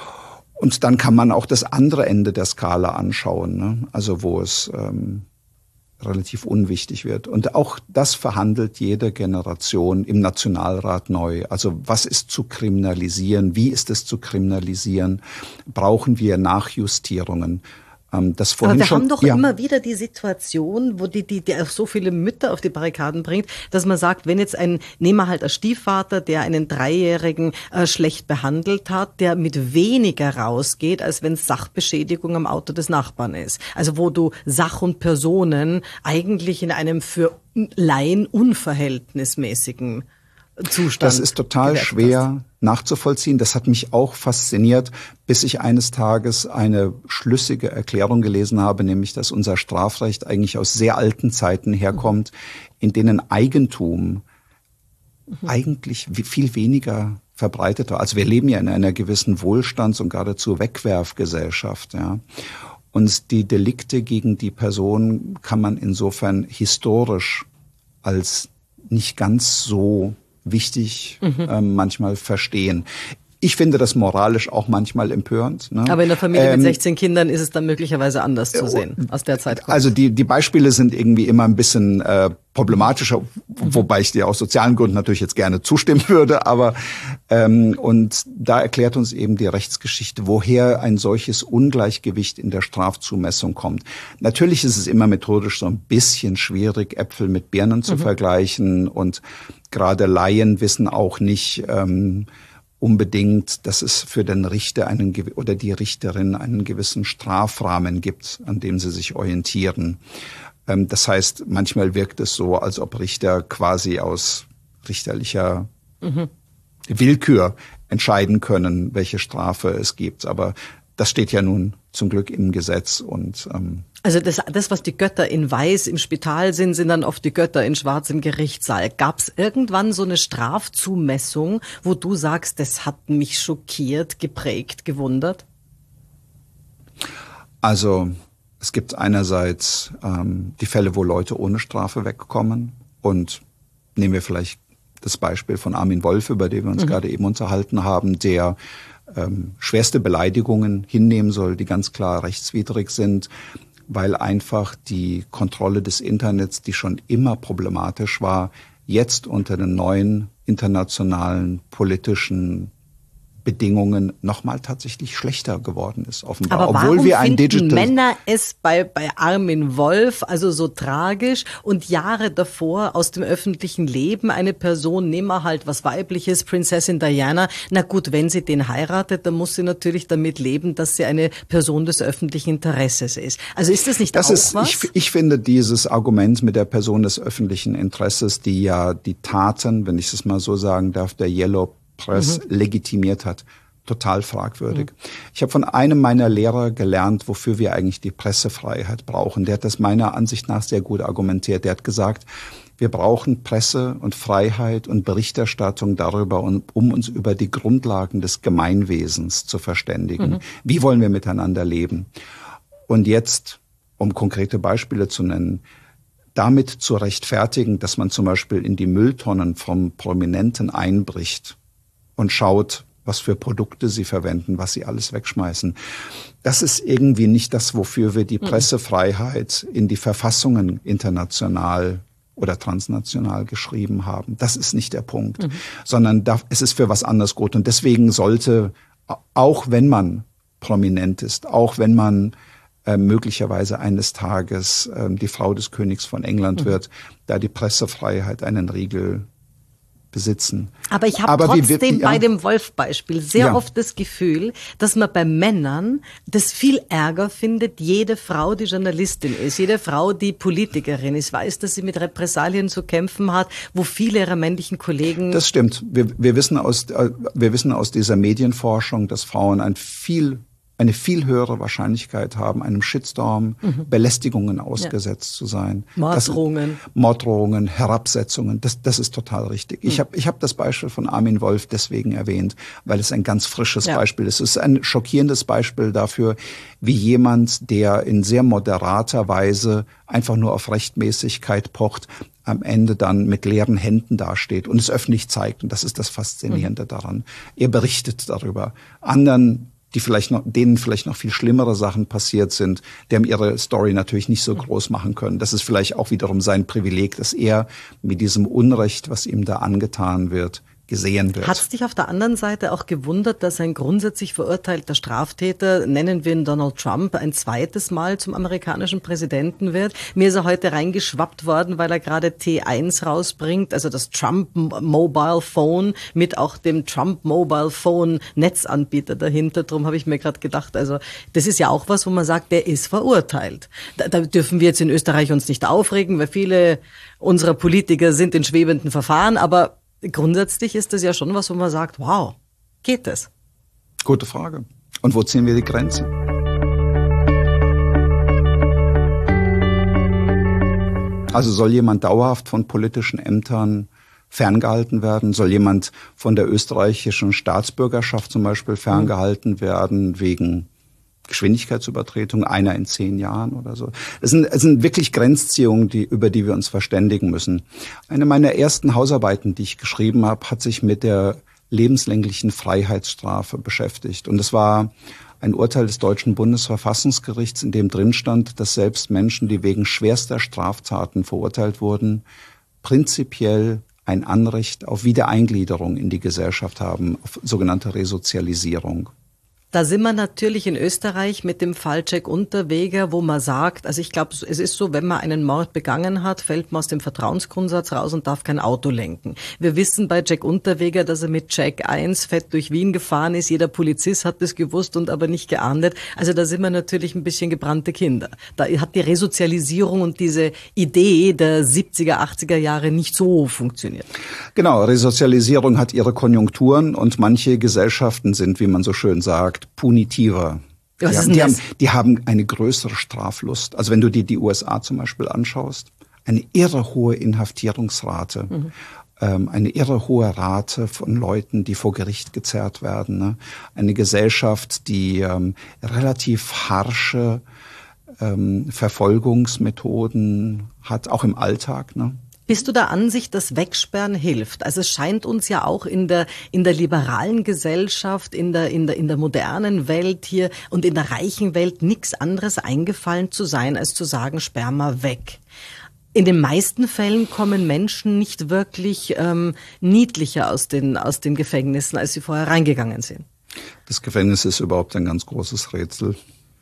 Und dann kann man auch das andere Ende der Skala anschauen, ne? Also wo es relativ unwichtig wird. Und auch das verhandelt jede Generation im Nationalrat neu. Also was ist zu kriminalisieren? Wie ist es zu kriminalisieren? Brauchen wir Nachjustierungen? Aber wir haben doch immer wieder die Situation, wo die auch so viele Mütter auf die Barrikaden bringt, dass man sagt, wenn jetzt nehmen wir halt einen Stiefvater, der einen Dreijährigen schlecht behandelt hat, der mit weniger rausgeht, als wenn es Sachbeschädigung am Auto des Nachbarn ist. Also wo du Sach und Personen eigentlich in einem für Laien unverhältnismäßigen Zustand. Das ist total schwer nachzuvollziehen. Das hat mich auch fasziniert, bis ich eines Tages eine schlüssige Erklärung gelesen habe, nämlich dass unser Strafrecht eigentlich aus sehr alten Zeiten herkommt, in denen Eigentum eigentlich viel weniger verbreitet war. Also wir leben ja in einer gewissen Wohlstands- und geradezu Wegwerfgesellschaft, ja. Und die Delikte gegen die Person kann man insofern historisch als nicht ganz so wichtig manchmal verstehen. Ich finde das moralisch auch manchmal empörend. Ne? Aber in der Familie mit 16 Kindern ist es dann möglicherweise anders zu sehen, aus der Zeit kommt. Also die Beispiele sind irgendwie immer ein bisschen problematischer, wobei ich dir aus sozialen Gründen natürlich jetzt gerne zustimmen würde. Aber und da erklärt uns eben die Rechtsgeschichte, woher ein solches Ungleichgewicht in der Strafzumessung kommt. Natürlich ist es immer methodisch so ein bisschen schwierig, Äpfel mit Birnen zu vergleichen. Und gerade Laien wissen auch nicht unbedingt, dass es für den Richter oder die Richterin einen gewissen Strafrahmen gibt, an dem sie sich orientieren. Das heißt, manchmal wirkt es so, als ob Richter quasi aus richterlicher Willkür entscheiden können, welche Strafe es gibt. Aber das steht ja nun zum Glück im Gesetz. Und also das, was die Götter in Weiß im Spital sind dann oft die Götter in Schwarz im Gerichtssaal. Gab es irgendwann so eine Strafzumessung, wo du sagst, das hat mich schockiert, geprägt, gewundert? Also es gibt einerseits die Fälle, wo Leute ohne Strafe wegkommen. Und nehmen wir vielleicht das Beispiel von Armin Wolf, über den wir uns gerade eben unterhalten haben, der schwerste Beleidigungen hinnehmen soll, die ganz klar rechtswidrig sind, weil einfach die Kontrolle des Internets, die schon immer problematisch war, jetzt unter den neuen internationalen politischen Bedingungen nochmal tatsächlich schlechter geworden ist, offenbar. Aber warum finden Männer es bei Armin Wolf also so tragisch und Jahre davor aus dem öffentlichen Leben eine Person, nehmen wir halt was Weibliches, Prinzessin Diana, na gut, wenn sie den heiratet, dann muss sie natürlich damit leben, dass sie eine Person des öffentlichen Interesses ist. Also ist das nicht auch was? Ich finde dieses Argument mit der Person des öffentlichen Interesses, die ja die Taten, wenn ich es mal so sagen darf, der Yellow Press legitimiert hat, total fragwürdig. Ich habe von einem meiner Lehrer gelernt, wofür wir eigentlich die Pressefreiheit brauchen. Der hat das meiner Ansicht nach sehr gut argumentiert. Der hat gesagt, wir brauchen Presse und Freiheit und Berichterstattung darüber, um uns über die Grundlagen des Gemeinwesens zu verständigen. Wie wollen wir miteinander leben? Und jetzt, um konkrete Beispiele zu nennen, damit zu rechtfertigen, dass man zum Beispiel in die Mülltonnen vom Prominenten einbricht und schaut, was für Produkte sie verwenden, was sie alles wegschmeißen. Das ist irgendwie nicht das, wofür wir die Pressefreiheit in die Verfassungen international oder transnational geschrieben haben. Das ist nicht der Punkt, sondern es ist für was anderes gut. Und deswegen sollte, auch wenn man prominent ist, auch wenn man möglicherweise eines Tages die Frau des Königs von England wird, da die Pressefreiheit einen Riegel besitzen. Aber ich habe trotzdem bei dem Wolf-Beispiel sehr oft das Gefühl, dass man bei Männern das viel ärger findet, jede Frau, die Journalistin ist, jede Frau, die Politikerin ist, weiß, dass sie mit Repressalien zu kämpfen hat, wo viele ihrer männlichen Kollegen... Das stimmt. Wir wissen aus dieser Medienforschung, dass Frauen eine viel höhere Wahrscheinlichkeit haben, einem Shitstorm, Belästigungen ausgesetzt zu sein. Morddrohungen, Herabsetzungen. Das ist total richtig. Ich hab das Beispiel von Armin Wolf deswegen erwähnt, weil es ein ganz frisches Beispiel ist. Es ist ein schockierendes Beispiel dafür, wie jemand, der in sehr moderater Weise einfach nur auf Rechtmäßigkeit pocht, am Ende dann mit leeren Händen dasteht und es öffentlich zeigt. Und das ist das Faszinierende daran. Er berichtet darüber. Denen vielleicht noch viel schlimmere Sachen passiert sind, die haben ihre Story natürlich nicht so groß machen können. Das ist vielleicht auch wiederum sein Privileg, dass er mit diesem Unrecht, was ihm da angetan wird, gesehen wird. Hat es dich auf der anderen Seite auch gewundert, dass ein grundsätzlich verurteilter Straftäter, nennen wir ihn Donald Trump, ein zweites Mal zum amerikanischen Präsidenten wird? Mir ist er heute reingeschwappt worden, weil er gerade T1 rausbringt, also das Trump Mobile Phone mit auch dem Trump Mobile Phone Netzanbieter dahinter. Darum habe ich mir gerade gedacht, also das ist ja auch was, wo man sagt, der ist verurteilt. Da dürfen wir jetzt in Österreich uns nicht aufregen, weil viele unserer Politiker sind in schwebenden Verfahren, aber grundsätzlich ist das ja schon was, wo man sagt, wow, geht das? Gute Frage. Und wo ziehen wir die Grenze? Also soll jemand dauerhaft von politischen Ämtern ferngehalten werden? Soll jemand von der österreichischen Staatsbürgerschaft zum Beispiel ferngehalten werden wegen Geschwindigkeitsübertretung, einer in 10 Jahren oder so. Es sind wirklich Grenzziehungen, über die wir uns verständigen müssen. Eine meiner ersten Hausarbeiten, die ich geschrieben habe, hat sich mit der lebenslänglichen Freiheitsstrafe beschäftigt. Und es war ein Urteil des deutschen Bundesverfassungsgerichts, in dem drin stand, dass selbst Menschen, die wegen schwerster Straftaten verurteilt wurden, prinzipiell ein Anrecht auf Wiedereingliederung in die Gesellschaft haben, auf sogenannte Resozialisierung. Da sind wir natürlich in Österreich mit dem Fall Jack Unterweger, wo man sagt, also ich glaube, es ist so, wenn man einen Mord begangen hat, fällt man aus dem Vertrauensgrundsatz raus und darf kein Auto lenken. Wir wissen bei Jack Unterweger, dass er mit Jack 1 fett durch Wien gefahren ist. Jeder Polizist hat das gewusst und aber nicht geahndet. Also da sind wir natürlich ein bisschen gebrannte Kinder. Da hat die Resozialisierung und diese Idee der 70er, 80er Jahre nicht so funktioniert. Genau, Resozialisierung hat ihre Konjunkturen und manche Gesellschaften sind, wie man so schön sagt, punitiver. Die haben eine größere Straflust. Also wenn du dir die USA zum Beispiel anschaust, eine irre hohe Inhaftierungsrate, eine irre hohe Rate von Leuten, die vor Gericht gezerrt werden. Ne? Eine Gesellschaft, die relativ harsche Verfolgungsmethoden hat, auch im Alltag. Ne? Bist du der Ansicht, dass Wegsperren hilft? Also es scheint uns ja auch in der liberalen Gesellschaft, in der modernen Welt hier und in der reichen Welt nichts anderes eingefallen zu sein, als zu sagen, sperr mal weg. In den meisten Fällen kommen Menschen nicht wirklich niedlicher aus den Gefängnissen, als sie vorher reingegangen sind. Das Gefängnis ist überhaupt ein ganz großes Rätsel.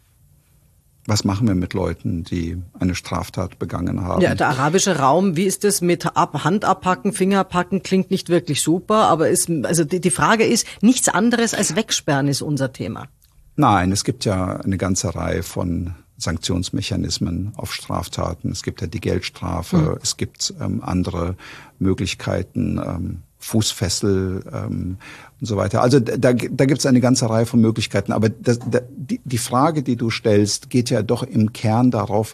Was machen wir mit Leuten, die eine Straftat begangen haben? Ja, der arabische Raum, wie ist das mit Hand abhacken, Finger abhacken, klingt nicht wirklich super, aber die Frage ist, nichts anderes als wegsperren ist unser Thema. Nein, es gibt ja eine ganze Reihe von Sanktionsmechanismen auf Straftaten. Es gibt ja die Geldstrafe, es gibt andere Möglichkeiten, Fußfessel und so weiter. Also da gibt's eine ganze Reihe von Möglichkeiten. Aber die Frage, die du stellst, geht ja doch im Kern darauf,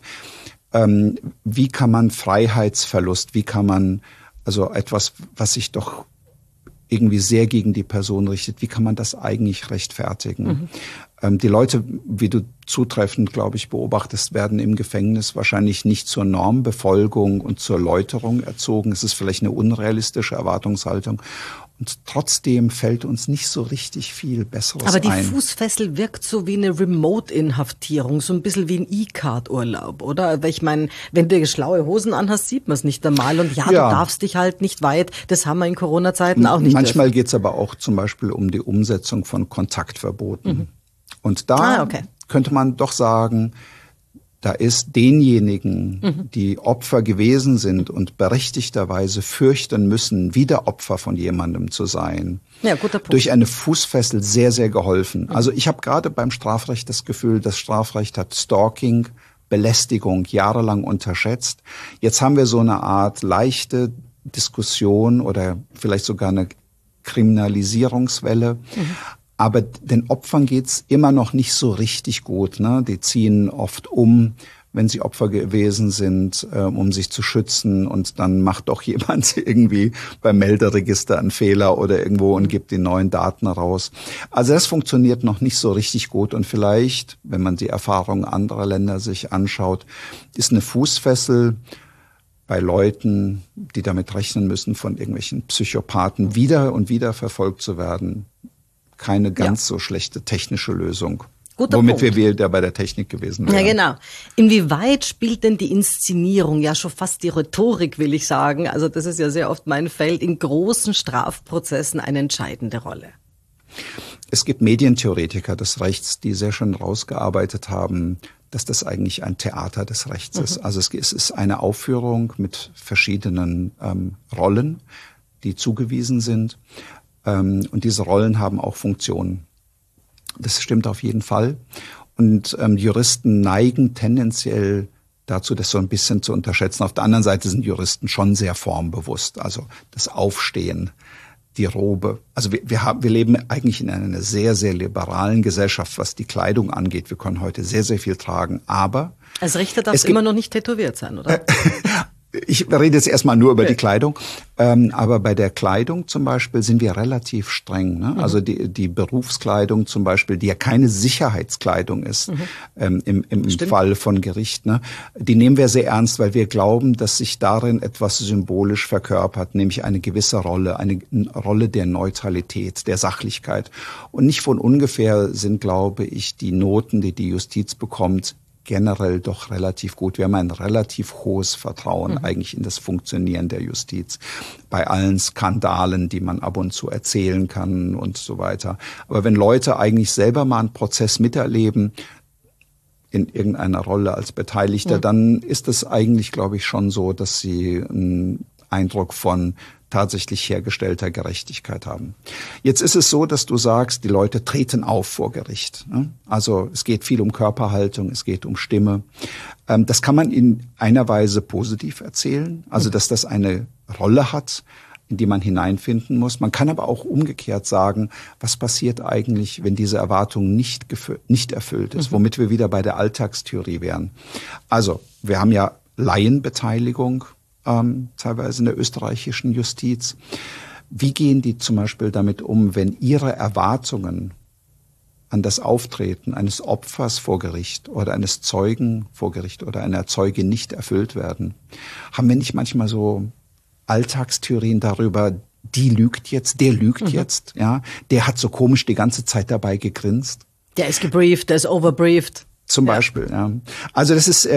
wie kann man Freiheitsverlust, wie kann man also etwas, was sich doch irgendwie sehr gegen die Person richtet, wie kann man das eigentlich rechtfertigen? Die Leute, wie du zutreffend, glaube ich, beobachtest, werden im Gefängnis wahrscheinlich nicht zur Normbefolgung und zur Läuterung erzogen. Es ist vielleicht eine unrealistische Erwartungshaltung. Und trotzdem fällt uns nicht so richtig viel Besseres ein. Aber die Fußfessel wirkt so wie eine Remote-Inhaftierung, so ein bisschen wie ein E-Card-Urlaub, oder? Weil ich meine, wenn du schlaue Hosen anhast, sieht man es nicht einmal. Und ja, du darfst dich halt nicht weit. Das haben wir in Corona-Zeiten auch nicht. Manchmal geht es aber auch zum Beispiel um die Umsetzung von Kontaktverboten. Und da könnte man doch sagen, da ist denjenigen, die Opfer gewesen sind und berechtigterweise fürchten müssen, wieder Opfer von jemandem zu sein, guter Punkt, durch eine Fußfessel sehr, sehr geholfen. Also ich habe gerade beim Strafrecht das Gefühl, das Strafrecht hat Stalking, Belästigung jahrelang unterschätzt. Jetzt haben wir so eine Art leichte Diskussion oder vielleicht sogar eine Kriminalisierungswelle. Aber den Opfern geht's immer noch nicht so richtig gut. Ne? Die ziehen oft um, wenn sie Opfer gewesen sind, um sich zu schützen. Und dann macht doch jemand irgendwie beim Melderegister einen Fehler oder irgendwo und gibt die neuen Daten raus. Also das funktioniert noch nicht so richtig gut. Und vielleicht, wenn man die Erfahrungen anderer Länder sich anschaut, ist eine Fußfessel bei Leuten, die damit rechnen müssen, von irgendwelchen Psychopathen wieder und wieder verfolgt zu werden, keine ganz so schlechte technische Lösung. Guter Womit Punkt. wir wieder bei der Technik gewesen wären. Ja, genau. Inwieweit spielt denn die Inszenierung, ja schon fast die Rhetorik, will ich sagen, also das ist ja sehr oft mein Feld, in großen Strafprozessen eine entscheidende Rolle? Es gibt Medientheoretiker des Rechts, die sehr schön rausgearbeitet haben, dass das eigentlich ein Theater des Rechts ist. Also es ist eine Aufführung mit verschiedenen Rollen, die zugewiesen sind. Und diese Rollen haben auch Funktionen. Das stimmt auf jeden Fall. Und Juristen neigen tendenziell dazu, das so ein bisschen zu unterschätzen. Auf der anderen Seite sind Juristen schon sehr formbewusst. Also das Aufstehen, die Robe. Also wir leben eigentlich in einer sehr, sehr liberalen Gesellschaft, was die Kleidung angeht. Wir können heute sehr, sehr viel tragen. Aber als Richter darf es immer noch nicht tätowiert sein, oder? Ich rede jetzt erstmal nur über die Kleidung, aber bei der Kleidung zum Beispiel sind wir relativ streng. Ne? Also die Berufskleidung zum Beispiel, die ja keine Sicherheitskleidung ist im Fall von Gericht, ne? Die nehmen wir sehr ernst, weil wir glauben, dass sich darin etwas symbolisch verkörpert, nämlich eine gewisse Rolle, eine Rolle der Neutralität, der Sachlichkeit. Und nicht von ungefähr sind, glaube ich, die Noten, die die Justiz bekommt, generell doch relativ gut. Wir haben ein relativ hohes Vertrauen eigentlich in das Funktionieren der Justiz. Bei allen Skandalen, die man ab und zu erzählen kann und so weiter. Aber wenn Leute eigentlich selber mal einen Prozess miterleben, in irgendeiner Rolle als Beteiligter, dann ist es eigentlich, glaube ich, schon so, dass sie einen Eindruck von tatsächlich hergestellter Gerechtigkeit haben. Jetzt ist es so, dass du sagst, die Leute treten auf vor Gericht. Also es geht viel um Körperhaltung, es geht um Stimme. Das kann man in einer Weise positiv erzählen, also dass das eine Rolle hat, in die man hineinfinden muss. Man kann aber auch umgekehrt sagen, was passiert eigentlich, wenn diese Erwartung nicht erfüllt ist, womit wir wieder bei der Alltagstheorie wären. Also wir haben ja Laienbeteiligung, teilweise in der österreichischen Justiz. Wie gehen die zum Beispiel damit um, wenn ihre Erwartungen an das Auftreten eines Opfers vor Gericht oder eines Zeugen vor Gericht oder einer Zeugin nicht erfüllt werden? Haben wir nicht manchmal so Alltagstheorien darüber, die lügt jetzt, der lügt jetzt, ja? Der hat so komisch die ganze Zeit dabei gegrinst. Der ist gebrieft, der ist overbrieft. Zum Beispiel, ja. Also das ist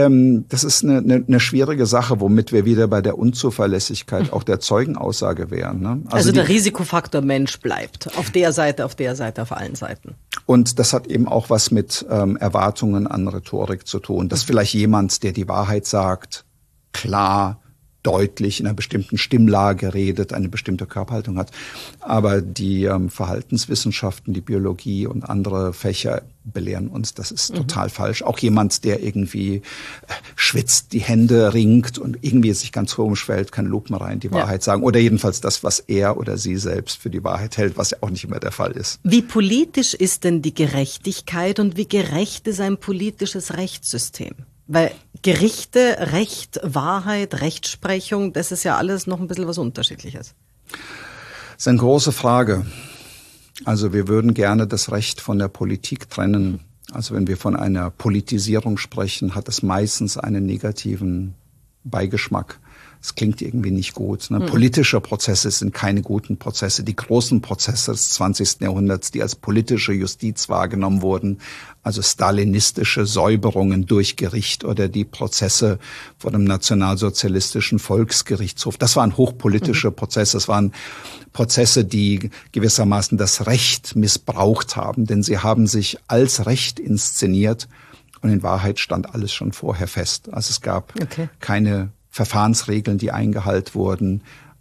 eine schwierige Sache, womit wir wieder bei der Unzuverlässigkeit auch der Zeugenaussage wären. Ne? Also der Risikofaktor Mensch bleibt auf der Seite, auf allen Seiten. Und das hat eben auch was mit Erwartungen an Rhetorik zu tun. Dass vielleicht jemand, der die Wahrheit sagt, klar, deutlich in einer bestimmten Stimmlage redet, eine bestimmte Körperhaltung hat. Aber die Verhaltenswissenschaften, die Biologie und andere Fächer belehren uns, das ist total falsch. Auch jemand, der irgendwie schwitzt, die Hände ringt und irgendwie sich ganz komisch verhält, kann lupenrein die Wahrheit sagen. Oder jedenfalls das, was er oder sie selbst für die Wahrheit hält, was ja auch nicht immer der Fall ist. Wie politisch ist denn die Gerechtigkeit und wie gerecht ist ein politisches Rechtssystem? Weil Gerichte, Recht, Wahrheit, Rechtsprechung, das ist ja alles noch ein bisschen was Unterschiedliches. Das ist eine große Frage. Also wir würden gerne das Recht von der Politik trennen. Also wenn wir von einer Politisierung sprechen, hat es meistens einen negativen Beigeschmack. Es klingt irgendwie nicht gut. Ne? Politische Prozesse sind keine guten Prozesse. Die großen Prozesse des 20. Jahrhunderts, die als politische Justiz wahrgenommen wurden, also stalinistische Säuberungen durch Gericht oder die Prozesse vor dem nationalsozialistischen Volksgerichtshof, das waren hochpolitische Prozesse. Das waren Prozesse, die gewissermaßen das Recht missbraucht haben, denn sie haben sich als Recht inszeniert und in Wahrheit stand alles schon vorher fest. Also es gab keine Verfahrensregeln, die eingehalten wurden.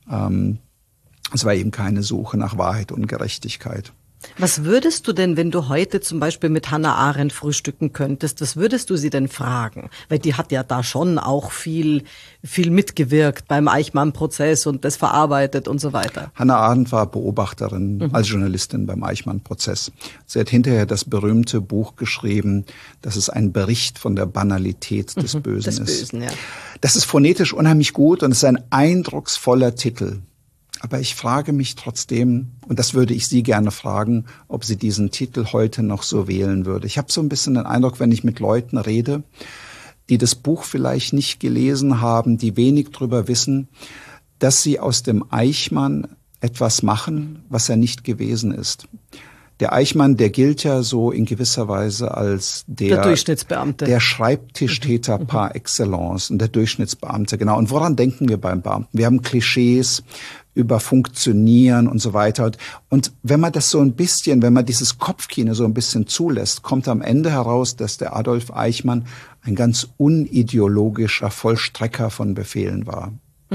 Es war eben keine Suche nach Wahrheit und Gerechtigkeit. Was würdest du denn, wenn du heute zum Beispiel mit Hannah Arendt frühstücken könntest, was würdest du sie denn fragen? Weil die hat ja da schon auch viel mitgewirkt beim Eichmann-Prozess und das verarbeitet und so weiter. Hannah Arendt war Beobachterin als Journalistin beim Eichmann-Prozess. Sie hat hinterher das berühmte Buch geschrieben, das ist ein Bericht von der Banalität des Bösen ist. Bösen, ja. Das ist phonetisch unheimlich gut und es ist ein eindrucksvoller Titel. Aber ich frage mich trotzdem, und das würde ich Sie gerne fragen, ob sie diesen Titel heute noch so wählen würde. Ich habe so ein bisschen den Eindruck, wenn ich mit Leuten rede, die das Buch vielleicht nicht gelesen haben, die wenig drüber wissen, dass sie aus dem Eichmann etwas machen, was er nicht gewesen ist. Der Eichmann, der gilt ja so in gewisser Weise als der Durchschnittsbeamte. Der Schreibtischtäter par excellence und der Durchschnittsbeamte, genau. Und woran denken wir beim Beamten? Wir haben Klischees über Funktionieren und so weiter. Und wenn man das so ein bisschen, wenn man dieses Kopfkino so ein bisschen zulässt, kommt am Ende heraus, dass der Adolf Eichmann ein ganz unideologischer Vollstrecker von Befehlen war.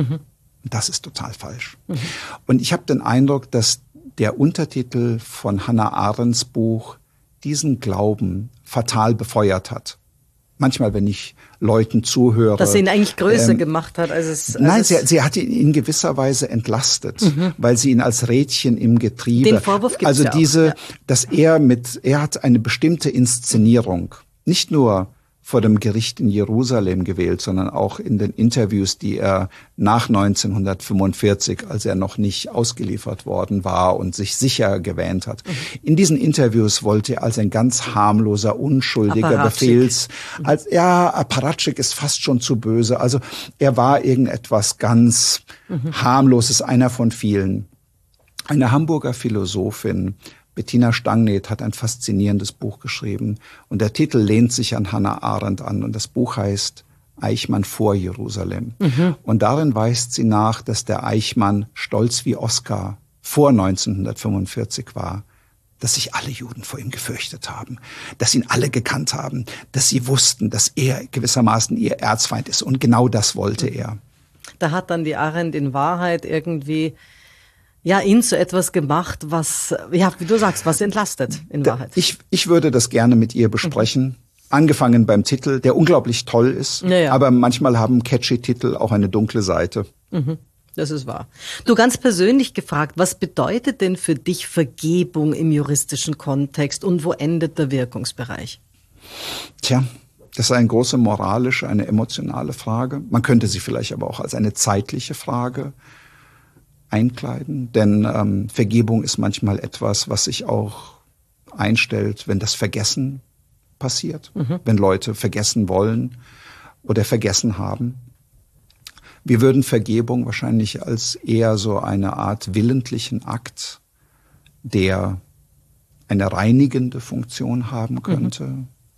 Das ist total falsch. Und ich habe den Eindruck, dass der Untertitel von Hannah Arendts Buch diesen Glauben fatal befeuert hat. Manchmal, wenn ich Leuten zuhöre. Dass sie ihn eigentlich größer gemacht hat, als es... Nein, sie hat ihn in gewisser Weise entlastet, weil sie ihn als Rädchen im Getriebe... Den Vorwurf gibt's also ja diese, auch, ja. dass er hat eine bestimmte Inszenierung, nicht nur vor dem Gericht in Jerusalem gewählt, sondern auch in den Interviews, die er nach 1945, als er noch nicht ausgeliefert worden war und sich sicher gewähnt hat. In diesen Interviews wollte er als ein ganz harmloser, unschuldiger Apparatschik ist fast schon zu böse. Also er war irgendetwas ganz harmloses, einer von vielen. Eine Hamburger Philosophin, Bettina Stangneth hat ein faszinierendes Buch geschrieben und der Titel lehnt sich an Hannah Arendt an und das Buch heißt Eichmann vor Jerusalem. Und darin weist sie nach, dass der Eichmann stolz wie Oskar vor 1945 war, dass sich alle Juden vor ihm gefürchtet haben, dass ihn alle gekannt haben, dass sie wussten, dass er gewissermaßen ihr Erzfeind ist. Und genau das wollte er. Da hat dann die Arendt in Wahrheit irgendwie ihn zu etwas gemacht, was, wie du sagst, was entlastet in Wahrheit. Ich würde das gerne mit ihr besprechen. Angefangen beim Titel, der unglaublich toll ist, aber manchmal haben catchy Titel auch eine dunkle Seite. Das ist wahr. Du, ganz persönlich gefragt, was bedeutet denn für dich Vergebung im juristischen Kontext und wo endet der Wirkungsbereich? Tja, das ist eine große moralische, eine emotionale Frage. Man könnte sie vielleicht aber auch als eine zeitliche Frage einkleiden, denn Vergebung ist manchmal etwas, was sich auch einstellt, wenn das Vergessen passiert, wenn Leute vergessen wollen oder vergessen haben. Wir würden Vergebung wahrscheinlich als eher so eine Art willentlichen Akt, der eine reinigende Funktion haben könnte,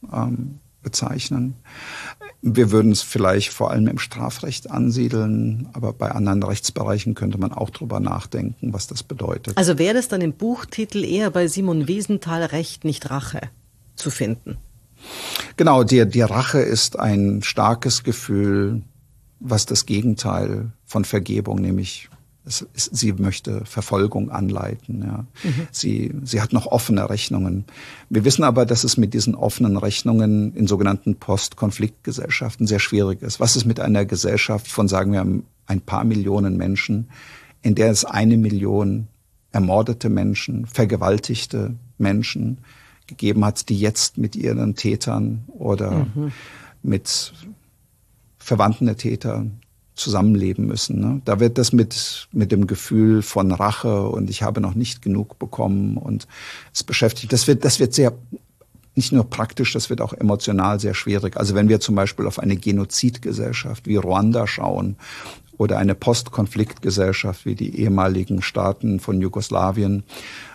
bezeichnen. Wir würden es vielleicht vor allem im Strafrecht ansiedeln, aber bei anderen Rechtsbereichen könnte man auch drüber nachdenken, was das bedeutet. Also wäre das dann im Buchtitel eher bei Simon Wiesenthal Recht, nicht Rache zu finden? Genau, die Rache ist ein starkes Gefühl, was das Gegenteil von Vergebung, nämlich sie möchte Verfolgung anleiten. Ja. Sie hat noch offene Rechnungen. Wir wissen aber, dass es mit diesen offenen Rechnungen in sogenannten Postkonfliktgesellschaften sehr schwierig ist. Was ist mit einer Gesellschaft von, sagen wir, ein paar Millionen Menschen, in der es 1 Million ermordete Menschen, vergewaltigte Menschen gegeben hat, die jetzt mit ihren Tätern oder mit Verwandten der Täter zusammenleben müssen. Ne? Da wird das mit dem Gefühl von Rache und ich habe noch nicht genug bekommen und es beschäftigt. Das wird sehr, nicht nur praktisch, das wird auch emotional sehr schwierig. Also wenn wir zum Beispiel auf eine Genozidgesellschaft wie Ruanda schauen oder eine Postkonfliktgesellschaft wie die ehemaligen Staaten von Jugoslawien,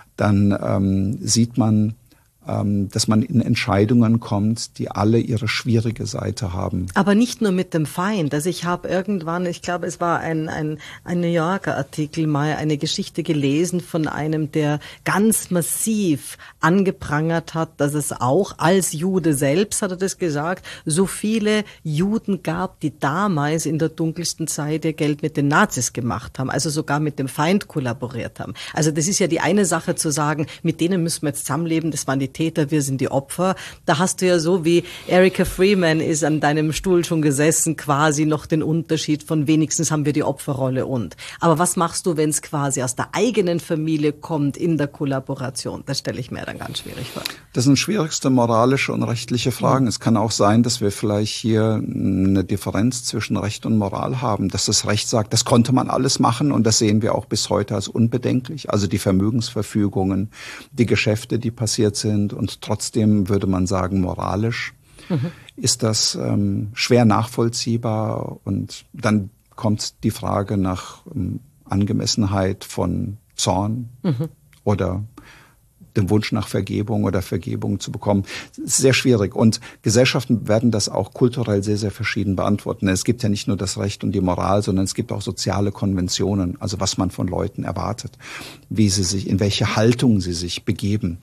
dann sieht man, dass man in Entscheidungen kommt, die alle ihre schwierige Seite haben. Aber nicht nur mit dem Feind. Also ich habe irgendwann, ich glaube, es war ein New Yorker Artikel mal, eine Geschichte gelesen von einem, der ganz massiv angeprangert hat, dass es auch als Jude selbst, hat er das gesagt, so viele Juden gab, die damals in der dunkelsten Zeit ihr Geld mit den Nazis gemacht haben, also sogar mit dem Feind kollaboriert haben. Also das ist ja die eine Sache zu sagen, mit denen müssen wir jetzt zusammenleben, das waren die Täter, wir sind die Opfer. Da hast du ja so wie Erika Freeman ist an deinem Stuhl schon gesessen, quasi noch den Unterschied von wenigstens haben wir die Opferrolle und. Aber was machst du, wenn es quasi aus der eigenen Familie kommt in der Kollaboration? Das stelle ich mir dann ganz schwierig vor. Das sind schwierigste moralische und rechtliche Fragen. Es kann auch sein, dass wir vielleicht hier eine Differenz zwischen Recht und Moral haben, dass das Recht sagt, das konnte man alles machen und das sehen wir auch bis heute als unbedenklich. Also die Vermögensverfügungen, die Geschäfte, die passiert sind und trotzdem würde man sagen, moralisch ist das schwer nachvollziehbar und dann kommt die Frage nach Angemessenheit von Zorn oder dem Wunsch nach Vergebung oder Vergebung zu bekommen. Das ist sehr schwierig und Gesellschaften werden das auch kulturell sehr, sehr verschieden beantworten. Es gibt ja nicht nur das Recht und die Moral, sondern es gibt auch soziale Konventionen, also was man von Leuten erwartet, wie sie sich, in welche Haltung sie sich begeben.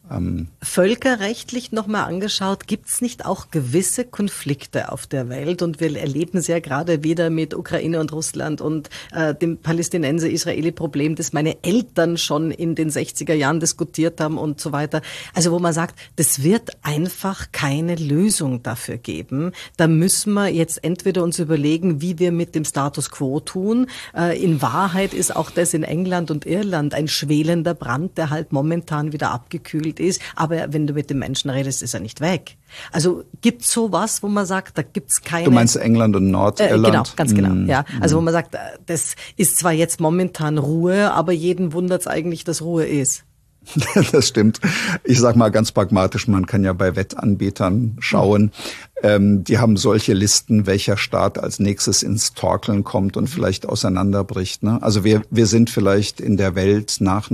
Völkerrechtlich nochmal angeschaut, gibt es nicht auch gewisse Konflikte auf der Welt? Und wir erleben es ja gerade wieder mit Ukraine und Russland und dem Palästinenser-Israeli-Problem, das meine Eltern schon in den 60er Jahren diskutiert haben und so weiter. Also wo man sagt, das wird einfach keine Lösung dafür geben. Da müssen wir jetzt entweder uns überlegen, wie wir mit dem Status quo tun. In Wahrheit ist auch das in England und Irland ein schwelender Brand, der halt momentan wieder abgekühlt ist, aber wenn du mit den Menschen redest, ist er nicht weg. Also gibt's sowas, wo man sagt, da gibt's keine... Du meinst England und Nordirland? Genau, ganz genau. Ja, also wo man sagt, das ist zwar jetzt momentan Ruhe, aber jeden wundert's eigentlich, dass Ruhe ist. Das stimmt. Ich sag mal ganz pragmatisch, man kann ja bei Wettanbietern schauen. Die haben solche Listen, welcher Staat als nächstes ins Torkeln kommt und vielleicht auseinanderbricht. Ne? Also wir sind vielleicht in der Welt nach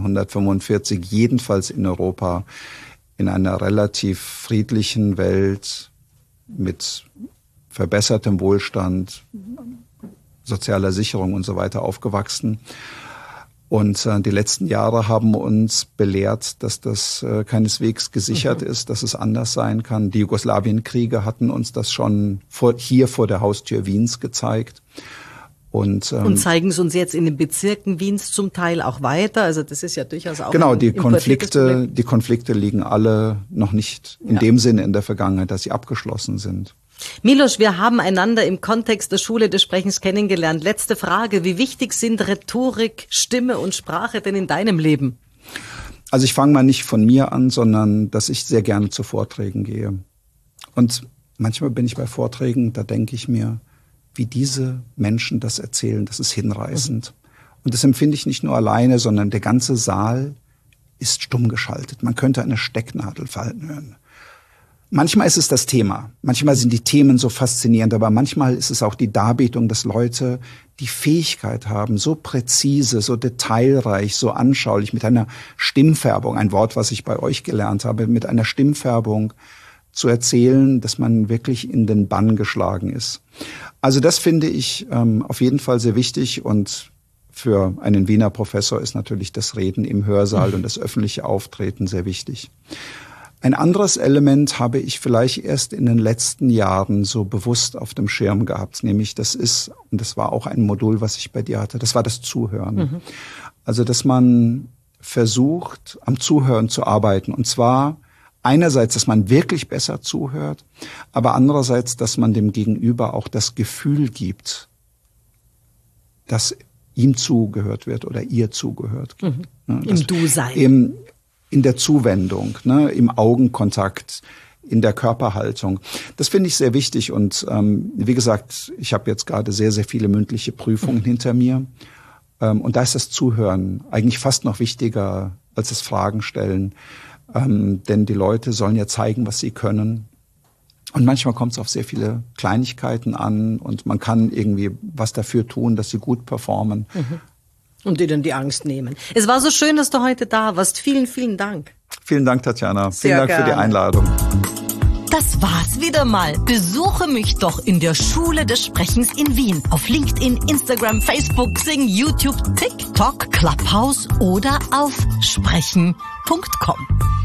1945, jedenfalls in Europa, in einer relativ friedlichen Welt mit verbessertem Wohlstand, sozialer Sicherung und so weiter aufgewachsen. Und die letzten Jahre haben uns belehrt, dass das keineswegs gesichert ist, dass es anders sein kann. Die Jugoslawienkriege hatten uns das schon hier vor der Haustür Wiens gezeigt. Und zeigen es uns jetzt in den Bezirken Wiens zum Teil auch weiter. Also das ist ja durchaus auch genau, die Konflikte liegen alle noch nicht in dem Sinne in der Vergangenheit, dass sie abgeschlossen sind. Milos, wir haben einander im Kontext der Schule des Sprechens kennengelernt. Letzte Frage, wie wichtig sind Rhetorik, Stimme und Sprache denn in deinem Leben? Also ich fange mal nicht von mir an, sondern dass ich sehr gerne zu Vorträgen gehe. Und manchmal bin ich bei Vorträgen, da denke ich mir, wie diese Menschen das erzählen, das ist hinreißend. Und das empfinde ich nicht nur alleine, sondern der ganze Saal ist stumm geschaltet. Man könnte eine Stecknadel fallen hören. Manchmal ist es das Thema. Manchmal sind die Themen so faszinierend, aber manchmal ist es auch die Darbietung, dass Leute die Fähigkeit haben, so präzise, so detailreich, so anschaulich, mit einer Stimmfärbung, ein Wort, was ich bei euch gelernt habe, mit einer Stimmfärbung zu erzählen, dass man wirklich in den Bann geschlagen ist. Also das finde ich auf jeden Fall sehr wichtig, und für einen Wiener Professor ist natürlich das Reden im Hörsaal und das öffentliche Auftreten sehr wichtig. Ein anderes Element habe ich vielleicht erst in den letzten Jahren so bewusst auf dem Schirm gehabt, nämlich das war auch ein Modul, was ich bei dir hatte, das war das Zuhören. Also, dass man versucht, am Zuhören zu arbeiten, und zwar einerseits, dass man wirklich besser zuhört, aber andererseits, dass man dem Gegenüber auch das Gefühl gibt, dass ihm zugehört wird oder ihr zugehört. Im Du-Sein. In der Zuwendung, ne, im Augenkontakt, in der Körperhaltung. Das finde ich sehr wichtig, und wie gesagt, ich habe jetzt gerade sehr, sehr viele mündliche Prüfungen hinter mir, und da ist das Zuhören eigentlich fast noch wichtiger als das Fragen stellen, denn die Leute sollen ja zeigen, was sie können, und manchmal kommt es auf sehr viele Kleinigkeiten an, und man kann irgendwie was dafür tun, dass sie gut performen. Und ihnen die Angst nehmen. Es war so schön, dass du heute da warst. Vielen, vielen Dank. Vielen Dank, Tatjana. Vielen Dank für die Einladung. Das war's wieder mal. Besuche mich doch in der Schule des Sprechens in Wien. Auf LinkedIn, Instagram, Facebook, Xing, YouTube, TikTok, Clubhouse oder auf sprechen.com.